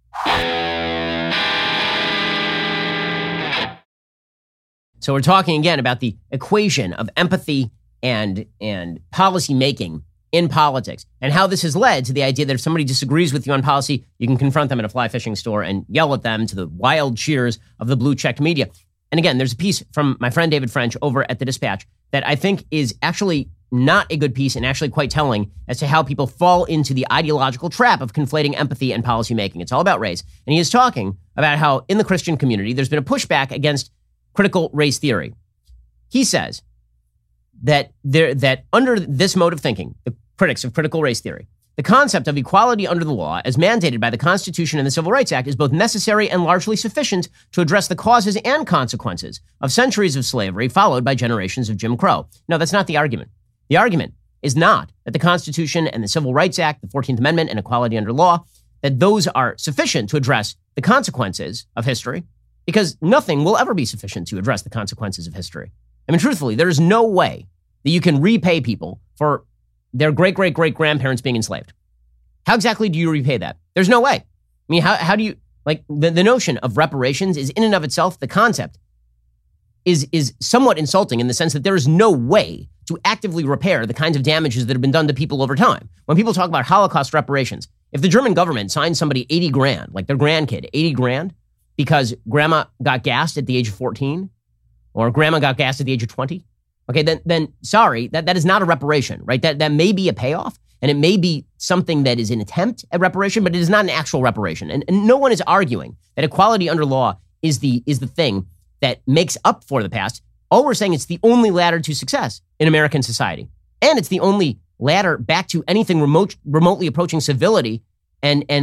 So we're talking again about the equation of empathy and policy making in politics, and how this has led to the idea that if somebody disagrees with you on policy, you can confront them at a fly fishing store and yell at them to the wild cheers of the blue-checked media. And again, there's a piece from my friend David French over at The Dispatch that I think is actually not a good piece and actually quite telling as to how people fall into the ideological trap of conflating empathy and policy making. It's all about race. And he is talking about how in the Christian community, there's been a pushback against critical race theory. He says that under this mode of thinking, the critics of critical race theory, the concept of equality under the law, as mandated by the Constitution and the Civil Rights Act, is both necessary and largely sufficient to address the causes and consequences of centuries of slavery followed by generations of Jim Crow. No, that's not the argument. The argument is not that the Constitution and the Civil Rights Act, the 14th Amendment, and equality under law, that those are sufficient to address the consequences of history, because nothing will ever be sufficient to address the consequences of history. I mean, truthfully, there is no way that you can repay people for their great-great-great-grandparents being enslaved. How exactly do you repay that? There's no way. I mean, how do you, like, the notion of reparations is in and of itself, the concept is somewhat insulting in the sense that there is no way to actively repair the kinds of damages that have been done to people over time. When people talk about Holocaust reparations, if the German government signs somebody 80 grand, like their grandkid, 80 grand, because grandma got gassed at the age of 14, or grandma got gassed at the age of 20, okay, then sorry, that is not a reparation, right? That may be a payoff, and it may be something that is an attempt at reparation, but it is not an actual reparation. And no one is arguing that equality under law is the thing that makes up for the past. All we're saying it's the only ladder to success in American society. And it's the only ladder back to anything remotely approaching civility and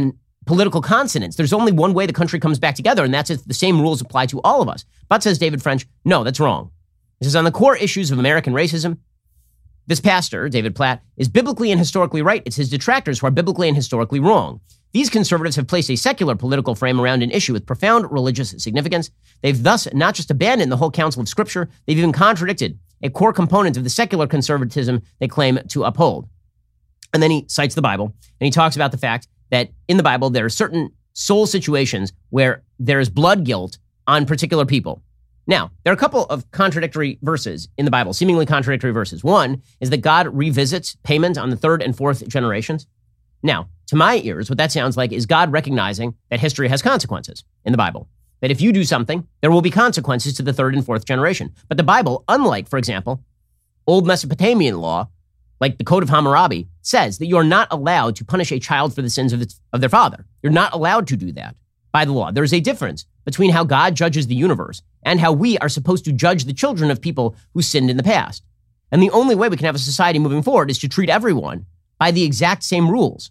political consonance. There's only one way the country comes back together, and that's if the same rules apply to all of us. But, says David French, no, that's wrong. He says, on the core issues of American racism, this pastor, David Platt, is biblically and historically right. It's his detractors who are biblically and historically wrong. These conservatives have placed a secular political frame around an issue with profound religious significance. They've thus not just abandoned the whole counsel of Scripture, they've even contradicted a core component of the secular conservatism they claim to uphold. And then he cites the Bible, and he talks about the fact that in the Bible, there are certain soul situations where there is blood guilt on particular people. Now, there are a couple of contradictory verses in the Bible, seemingly contradictory verses. One is that God revisits payment on the third and fourth generations. Now, to my ears, what that sounds like is God recognizing that history has consequences in the Bible. That if you do something, there will be consequences to the third and fourth generation. But the Bible, unlike, for example, old Mesopotamian law, like the Code of Hammurabi, says that you are not allowed to punish a child for the sins of their father. You're not allowed to do that by the law. There is a difference between how God judges the universe and how we are supposed to judge the children of people who sinned in the past. And the only way we can have a society moving forward is to treat everyone by the exact same rules.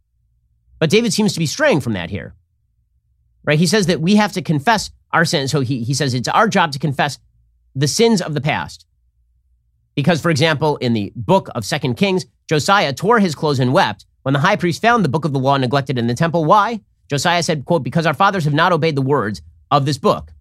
But David seems to be straying from that here, right? He says that we have to confess our sins. So he says it's our job to confess the sins of the past. Because, for example, in the book of 2 Kings, Josiah tore his clothes and wept when the high priest found the book of the law neglected in the temple. Why? Josiah said, quote, because our fathers have not obeyed the words of this book.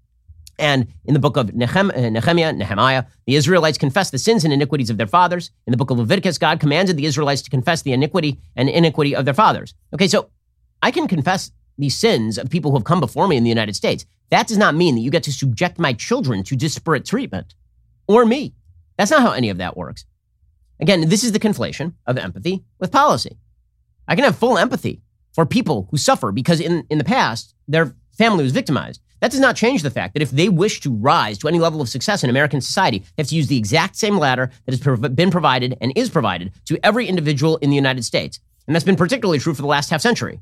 And in the book of Nehemiah, the Israelites confessed the sins and iniquities of their fathers. In the book of Leviticus, God commanded the Israelites to confess the iniquity and iniquity of their fathers. Okay, so I can confess the sins of people who have come before me in the United States. That does not mean that you get to subject my children to disparate treatment, or me. That's not how any of that works. Again, this is the conflation of empathy with policy. I can have full empathy for people who suffer because in the past, their family was victimized. That does not change the fact that if they wish to rise to any level of success in American society, they have to use the exact same ladder that has been provided and is provided to every individual in the United States. And that's been particularly true for the last half century.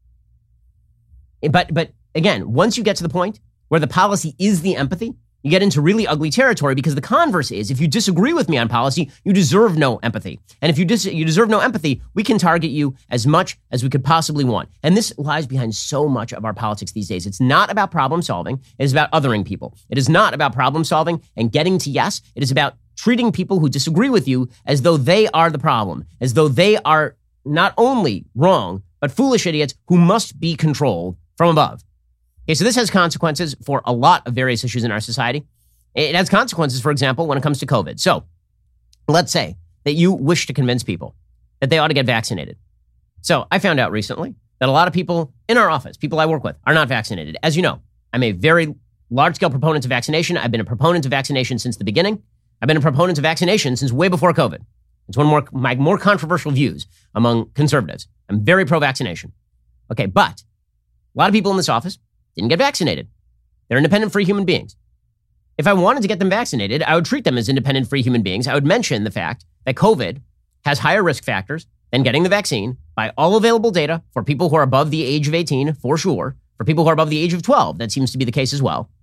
But again, once you get to the point where the policy is the empathy, you get into really ugly territory because the converse is, if you disagree with me on policy, you deserve no empathy. And if you deserve no empathy, we can target you as much as we could possibly want. And this lies behind so much of our politics these days. It's not about problem solving. It is about othering people. It is not about problem solving and getting to yes. It is about treating people who disagree with you as though they are the problem, as though they are not only wrong, but foolish idiots who must be controlled from above. Okay, so this has consequences for a lot of various issues in our society. It has consequences, for example, when it comes to COVID. So let's say that you wish to convince people that they ought to get vaccinated. So I found out recently that a lot of people in our office, people I work with, are not vaccinated. As you know, I'm a very large-scale proponent of vaccination. I've been a proponent of vaccination since the beginning. I've been a proponent of vaccination since way before COVID. It's one of my more controversial views among conservatives. I'm very pro-vaccination. Okay, but a lot of people in this office didn't get vaccinated. They're independent, free human beings. If I wanted to get them vaccinated, I would treat them as independent, free human beings. I would mention the fact that COVID has higher risk factors than getting the vaccine by all available data for people who are above the age of 18, for sure. For people who are above the age of 12, that seems to be the case as well.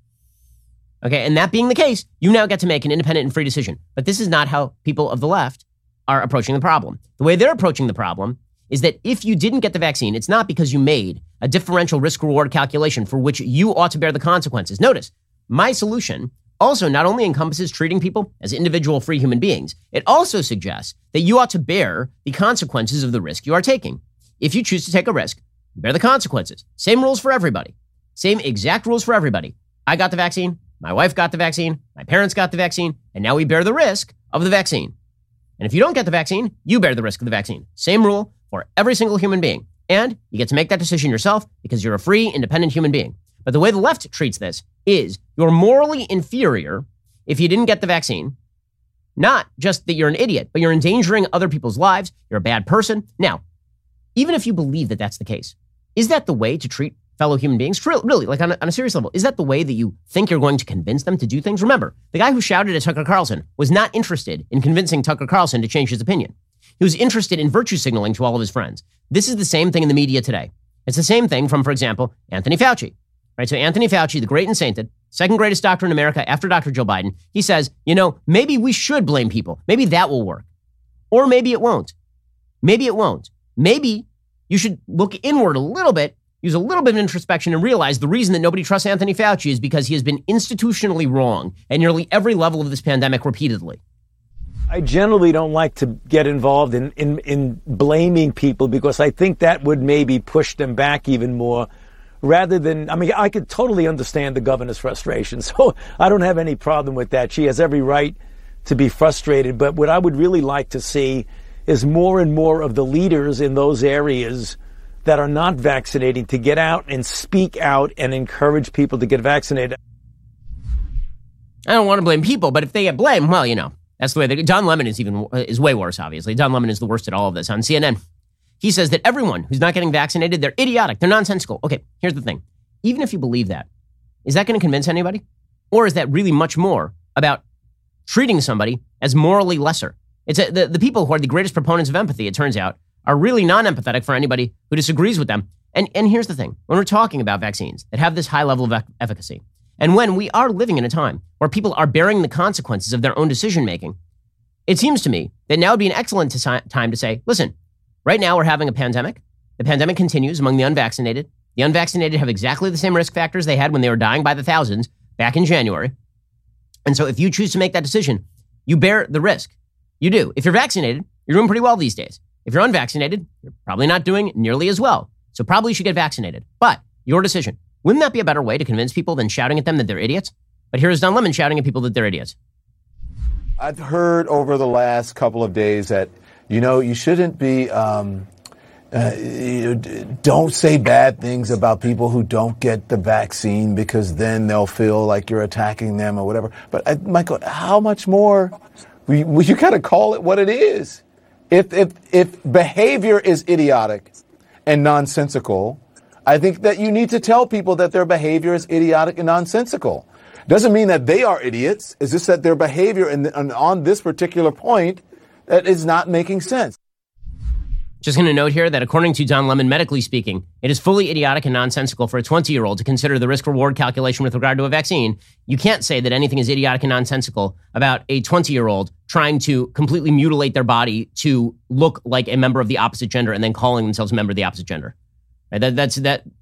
Okay, and that being the case, you now get to make an independent and free decision. But this is not how people of the left are approaching the problem. The way they're approaching the problem is that if you didn't get the vaccine, it's not because you made a differential risk-reward calculation for which you ought to bear the consequences. Notice, my solution also not only encompasses treating people as individual free human beings, it also suggests that you ought to bear the consequences of the risk you are taking. If you choose to take a risk, bear the consequences. Same rules for everybody. Same exact rules for everybody. I got the vaccine, my wife got the vaccine, my parents got the vaccine, and now we bear the risk of the vaccine. And if you don't get the vaccine, you bear the risk of the vaccine. Same rule for every single human being. And you get to make that decision yourself because you're a free, independent human being. But the way the left treats this is you're morally inferior if you didn't get the vaccine. Not just that you're an idiot, but you're endangering other people's lives. You're a bad person. Now, even if you believe that that's the case, is that the way to treat fellow human beings? Really, like on a serious level, is that the way that you think you're going to convince them to do things? Remember, the guy who shouted at Tucker Carlson was not interested in convincing Tucker Carlson to change his opinion. He was interested in virtue signaling to all of his friends. This is the same thing in the media today. It's the same thing from, for example, Anthony Fauci. Right? So Anthony Fauci, the great and sainted, second greatest doctor in America after Dr. Joe Biden, he says, maybe we should blame people. Maybe that will work. Or maybe it won't. Maybe it won't. Maybe you should look inward a little bit, use a little bit of introspection, and realize the reason that nobody trusts Anthony Fauci is because he has been institutionally wrong at nearly every level of this pandemic repeatedly. I generally don't like to get involved in blaming people because I think that would maybe push them back even more rather than, I mean, I could totally understand the governor's frustration. So I don't have any problem with that. She has every right to be frustrated. But what I would really like to see is more and more of the leaders in those areas that are not vaccinating to get out and speak out and encourage people to get vaccinated. I don't want to blame people, but if they get blamed, well, you know, that's the way Don Lemon is way worse, obviously. Don Lemon is the worst at all of this on CNN. He says that everyone who's not getting vaccinated, they're idiotic, they're nonsensical. Okay, here's the thing. Even if you believe that, is that going to convince anybody? Or is that really much more about treating somebody as morally lesser? It's the people who are the greatest proponents of empathy, it turns out, are really non-empathetic for anybody who disagrees with them. And here's the thing. When we're talking about vaccines that have this high level of efficacy, and when we are living in a time where people are bearing the consequences of their own decision-making, it seems to me that now would be an excellent time to say, listen, right now we're having a pandemic. The pandemic continues among the unvaccinated. The unvaccinated have exactly the same risk factors they had when they were dying by the thousands back in January. And so if you choose to make that decision, you bear the risk. You do. If you're vaccinated, you're doing pretty well these days. If you're unvaccinated, you're probably not doing nearly as well. So probably you should get vaccinated. But your decision. Wouldn't that be a better way to convince people than shouting at them that they're idiots? But here's Don Lemon shouting at people that they're idiots. I've heard over the last couple of days that, you shouldn't be, don't say bad things about people who don't get the vaccine because then they'll feel like you're attacking them or whatever. But Michael, how much more? You got to call it what it is. If behavior is idiotic and nonsensical, I think that you need to tell people that their behavior is idiotic and nonsensical. Doesn't mean that they are idiots. It's just that their behavior on this particular point that is not making sense. Just going to note here that according to Don Lemon, medically speaking, it is fully idiotic and nonsensical for a 20-year-old to consider the risk-reward calculation with regard to a vaccine. You can't say that anything is idiotic and nonsensical about a 20-year-old trying to completely mutilate their body to look like a member of the opposite gender and then calling themselves a member of the opposite gender. Right? That's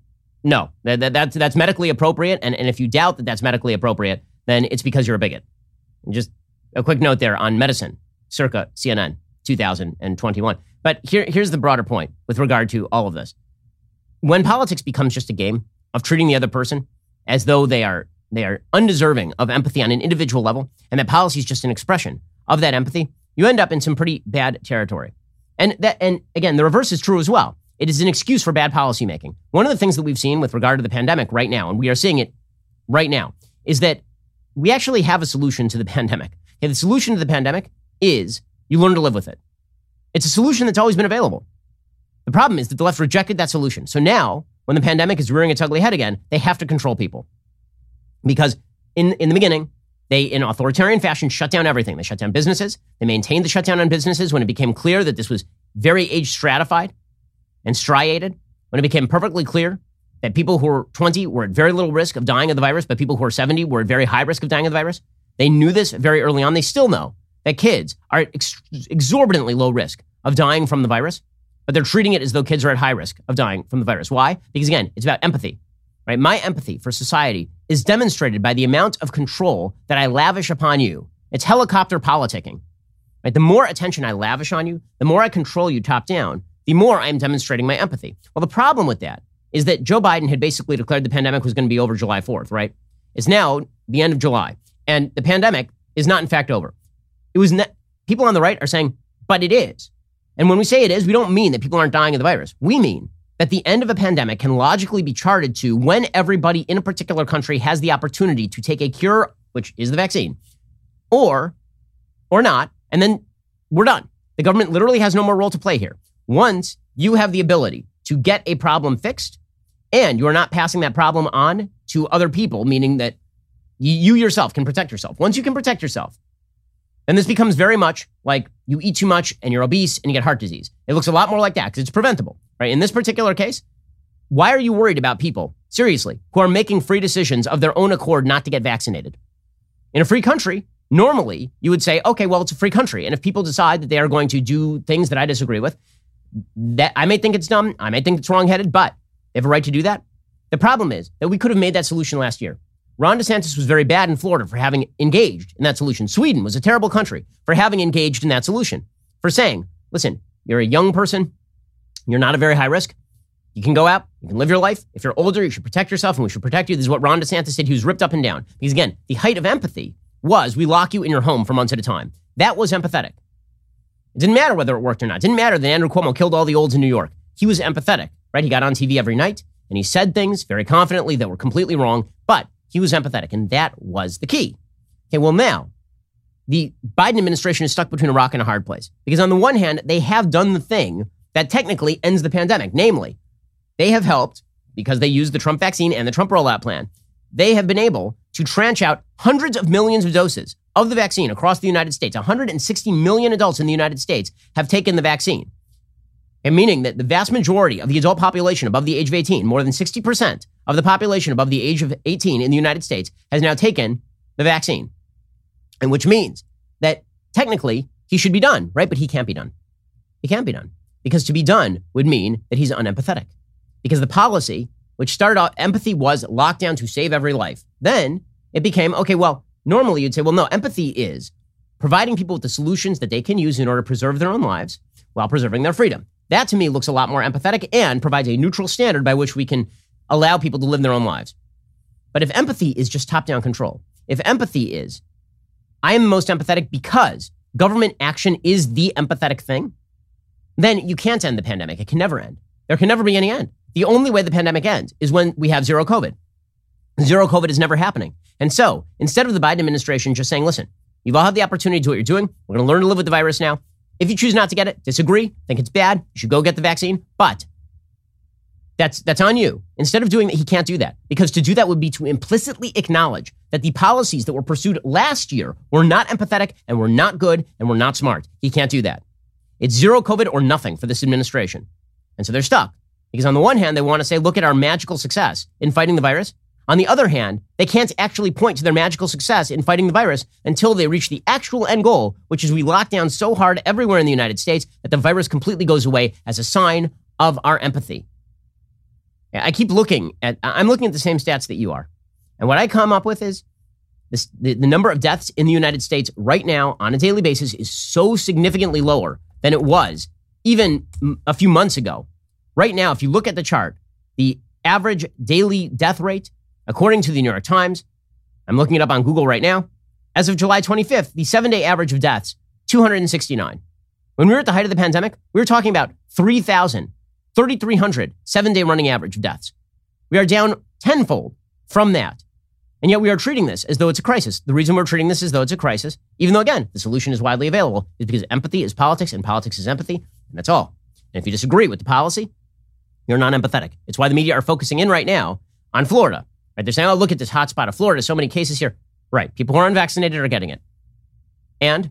medically appropriate, and if you doubt that that's medically appropriate, then it's because you're a bigot. And just a quick note there on medicine, circa CNN 2021. But here's the broader point with regard to all of this. When politics becomes just a game of treating the other person as though they are undeserving of empathy on an individual level, and that policy is just an expression of that empathy, you end up in some pretty bad territory. And again, the reverse is true as well. It is an excuse for bad policymaking. One of the things that we've seen with regard to the pandemic right now, and we are seeing it right now, is that we actually have a solution to the pandemic. Okay, the solution to the pandemic is you learn to live with it. It's a solution that's always been available. The problem is that the left rejected that solution. So now, when the pandemic is rearing its ugly head again, they have to control people. Because in the beginning, they, in authoritarian fashion, shut down everything. They shut down businesses. They maintained the shutdown on businesses when it became clear that this was very age stratified and striated. When it became perfectly clear that people who were 20 were at very little risk of dying of the virus, but people who were 70 were at very high risk of dying of the virus. They knew this very early on. They still know that kids are at exorbitantly low risk of dying from the virus, but they're treating it as though kids are at high risk of dying from the virus. Why? Because again, it's about empathy, right? My empathy for society is demonstrated by the amount of control that I lavish upon you. It's helicopter politicking, right? The more attention I lavish on you, the more I control you top down, the more I'm demonstrating my empathy. Well, the problem with that is that Joe Biden had basically declared the pandemic was going to be over July 4th, right? It's now the end of July, and the pandemic is not in fact over. It was people on the right are saying, but it is. And when we say it is, we don't mean that people aren't dying of the virus. We mean that the end of a pandemic can logically be charted to when everybody in a particular country has the opportunity to take a cure, which is the vaccine, or not, and then we're done. The government literally has no more role to play here. Once you have the ability to get a problem fixed and you're not passing that problem on to other people, meaning that you yourself can protect yourself. Once you can protect yourself, then this becomes very much like you eat too much and you're obese and you get heart disease. It looks a lot more like that because it's preventable, right? In this particular case, why are you worried about people, seriously, who are making free decisions of their own accord not to get vaccinated? In a free country, normally you would say, okay, well, it's a free country. And if people decide that they are going to do things that I disagree with, That I may think it's dumb. I may think it's wrong-headed, but they have a right to do that. The problem is that we could have made that solution last year. Ron DeSantis was very bad in Florida for having engaged in that solution. Sweden was a terrible country for having engaged in that solution, for saying, listen, you're a young person. You're not a very high risk. You can go out. You can live your life. If you're older, you should protect yourself, and we should protect you. This is what Ron DeSantis did. He was ripped up and down. Because again, the height of empathy was we lock you in your home for months at a time. That was empathetic. It didn't matter whether it worked or not. It didn't matter that Andrew Cuomo killed all the olds in New York. He was empathetic, right? He got on TV every night, and he said things very confidently that were completely wrong, but he was empathetic, and that was the key. Okay, well now, the Biden administration is stuck between a rock and a hard place. Because on the one hand, they have done the thing that technically ends the pandemic. Namely, they have helped, because they used the Trump vaccine and the Trump rollout plan, they have been able to tranche out hundreds of millions of doses of the vaccine across the United States. 160 million adults in the United States have taken the vaccine. And meaning that the vast majority of the adult population above the age of 18, more than 60% of the population above the age of 18 in the United States has now taken the vaccine. And which means that technically he should be done, right? But he can't be done. He can't be done. Because to be done would mean that he's unempathetic. Because the policy, which started out, empathy was lockdown to save every life. Then it became, okay, well, normally you'd say, well, no, empathy is providing people with the solutions that they can use in order to preserve their own lives while preserving their freedom. That to me looks a lot more empathetic and provides a neutral standard by which we can allow people to live their own lives. But if empathy is just top-down control, if empathy is, I am most empathetic because government action is the empathetic thing, then you can't end the pandemic. It can never end. There can never be any end. The only way the pandemic ends is when we have zero COVID. Zero COVID is never happening. And so instead of the Biden administration just saying, listen, you've all had the opportunity to do what you're doing. We're going to learn to live with the virus now. If you choose not to get it, disagree, think it's bad, you should go get the vaccine. But that's on you. Instead of doing that, he can't do that. Because to do that would be to implicitly acknowledge that the policies that were pursued last year were not empathetic and were not good and were not smart. He can't do that. It's zero COVID or nothing for this administration. And so they're stuck. Because on the one hand, they want to say, look at our magical success in fighting the virus. On the other hand, they can't actually point to their magical success in fighting the virus until they reach the actual end goal, which is we lock down so hard everywhere in the United States that the virus completely goes away as a sign of our empathy. I'm looking at the same stats that you are. And what I come up with is the number of deaths in the United States right now on a daily basis is so significantly lower than it was even a few months ago. Right now, if you look at the chart, the average daily death rate, according to the New York Times, I'm looking it up on Google right now, as of July 25th, the 7-day average of deaths, 269. When we were at the height of the pandemic, we were talking about 3,300 7-day running average of deaths. We are down tenfold from that. And yet we are treating this as though it's a crisis. The reason we're treating this as though it's a crisis, even though, again, the solution is widely available, is because empathy is politics and politics is empathy, and that's all. And if you disagree with the policy, you're not empathetic. It's why the media are focusing in right now on Florida. Right? They're saying, oh, look at this hotspot of Florida. So many cases here. Right. People who are unvaccinated are getting it. And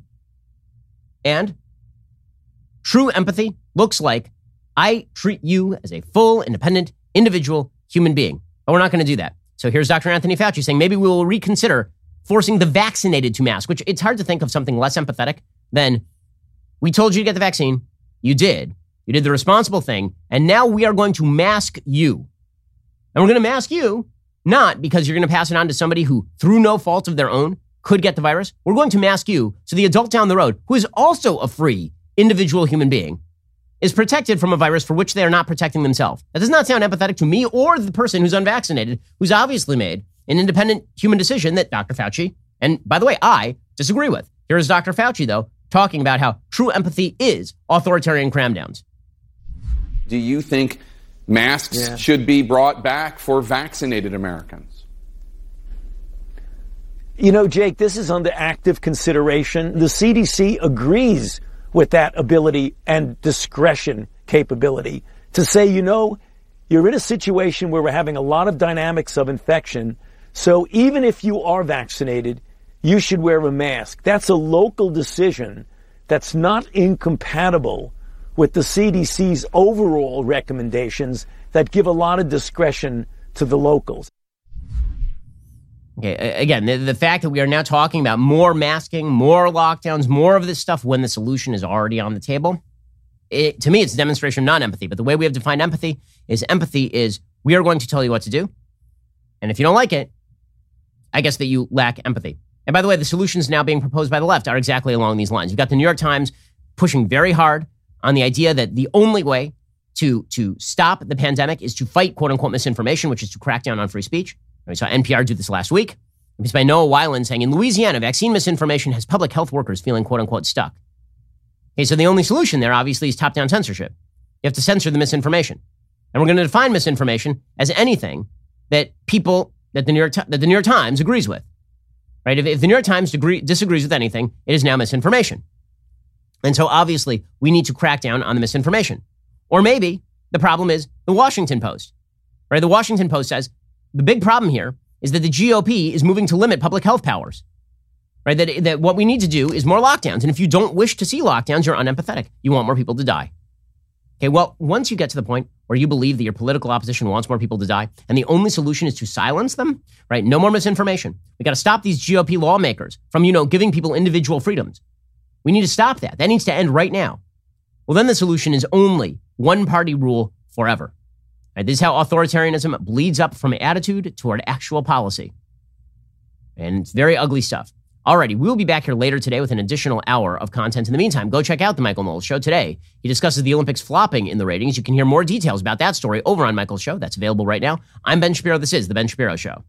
true empathy looks like I treat you as a full, independent, individual human being. But we're not going to do that. So here's Dr. Anthony Fauci saying maybe we will reconsider forcing the vaccinated to mask, which it's hard to think of something less empathetic than we told you to get the vaccine. You did. You did the responsible thing. And now we are going to mask you. And we're going to mask you not because you're going to pass it on to somebody who, through no fault of their own, could get the virus. We're going to mask you so the adult down the road, who is also a free individual human being, is protected from a virus for which they are not protecting themselves. That does not sound empathetic to me or the person who's unvaccinated, who's obviously made an independent human decision that Dr. Fauci, and by the way, I disagree with. Here is Dr. Fauci, though, talking about how true empathy is authoritarian cramdowns. Do you think masks should be brought back for vaccinated Americans? You know, Jake, this is under active consideration. The CDC agrees with that ability and discretion capability to say, you know, you're in a situation where we're having a lot of dynamics of infection. So even if you are vaccinated, you should wear a mask. That's a local decision that's not incompatible with the CDC's overall recommendations that give a lot of discretion to the locals. Okay, again, the fact that we are now talking about more masking, more lockdowns, more of this stuff when the solution is already on the table, To me, it's a demonstration of non-empathy. But the way we have defined empathy is we are going to tell you what to do. And if you don't like it, I guess that you lack empathy. And by the way, the solutions now being proposed by the left are exactly along these lines. You've got the New York Times pushing very hard on the idea that the only way to stop the pandemic is to fight quote-unquote misinformation, which is to crack down on free speech. We saw NPR do this last week. It was by Noah Weiland saying, in Louisiana, vaccine misinformation has public health workers feeling quote-unquote stuck. Okay, so the only solution there, obviously, is top-down censorship. You have to censor the misinformation. And we're going to define misinformation as anything that the New York Times agrees with. Right? If the New York Times disagrees with anything, it is now misinformation. And so obviously, we need to crack down on the misinformation. Or maybe the problem is the Washington Post. Right? The Washington Post says the big problem here is that the GOP is moving to limit public health powers. Right? That what we need to do is more lockdowns. And if you don't wish to see lockdowns, you're unempathetic. You want more people to die. Okay, well, once you get to the point where you believe that your political opposition wants more people to die, and the only solution is to silence them, right? No more misinformation. We got to stop these GOP lawmakers from, giving people individual freedoms. We need to stop that. That needs to end right now. Well, then the solution is only one-party rule forever. Right? This is how authoritarianism bleeds up from attitude toward actual policy. And it's very ugly stuff. Alrighty, we'll be back here later today with an additional hour of content. In the meantime, go check out The Michael Knowles Show today. He discusses the Olympics flopping in the ratings. You can hear more details about that story over on Michael's show. That's available right now. I'm Ben Shapiro. This is The Ben Shapiro Show.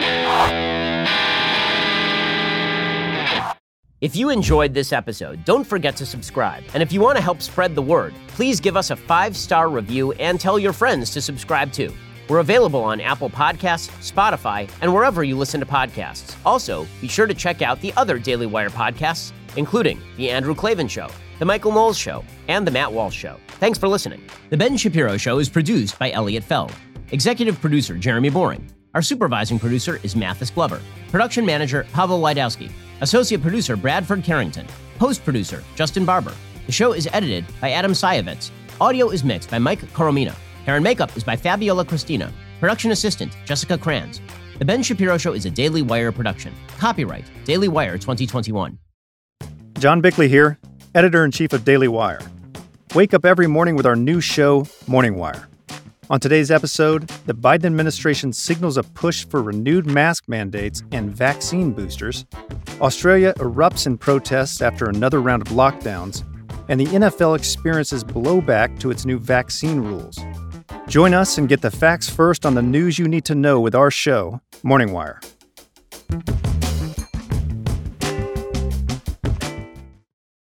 If you enjoyed this episode, don't forget to subscribe. And if you want to help spread the word, please give us a 5-star review and tell your friends to subscribe too. We're available on Apple Podcasts, Spotify, and wherever you listen to podcasts. Also, be sure to check out the other Daily Wire podcasts, including The Andrew Klavan Show, The Michael Knowles Show, and The Matt Walsh Show. Thanks for listening. The Ben Shapiro Show is produced by Elliot Feld. Executive producer, Jeremy Boring. Our supervising producer is Mathis Glover. Production manager, Pavel Wydowski. Associate producer, Bradford Carrington. Post-producer, Justin Barber. The show is edited by Adam Sayevitz. Audio is mixed by Mike Coromina. Hair and makeup is by Fabiola Cristina. Production assistant, Jessica Kranz. The Ben Shapiro Show is a Daily Wire production. Copyright, Daily Wire 2021. John Bickley here, editor-in-chief of Daily Wire. Wake up every morning with our new show, Morning Wire. On today's episode, the Biden administration signals a push for renewed mask mandates and vaccine boosters. Australia erupts in protests after another round of lockdowns. And the NFL experiences blowback to its new vaccine rules. Join us and get the facts first on the news you need to know with our show, Morning Wire.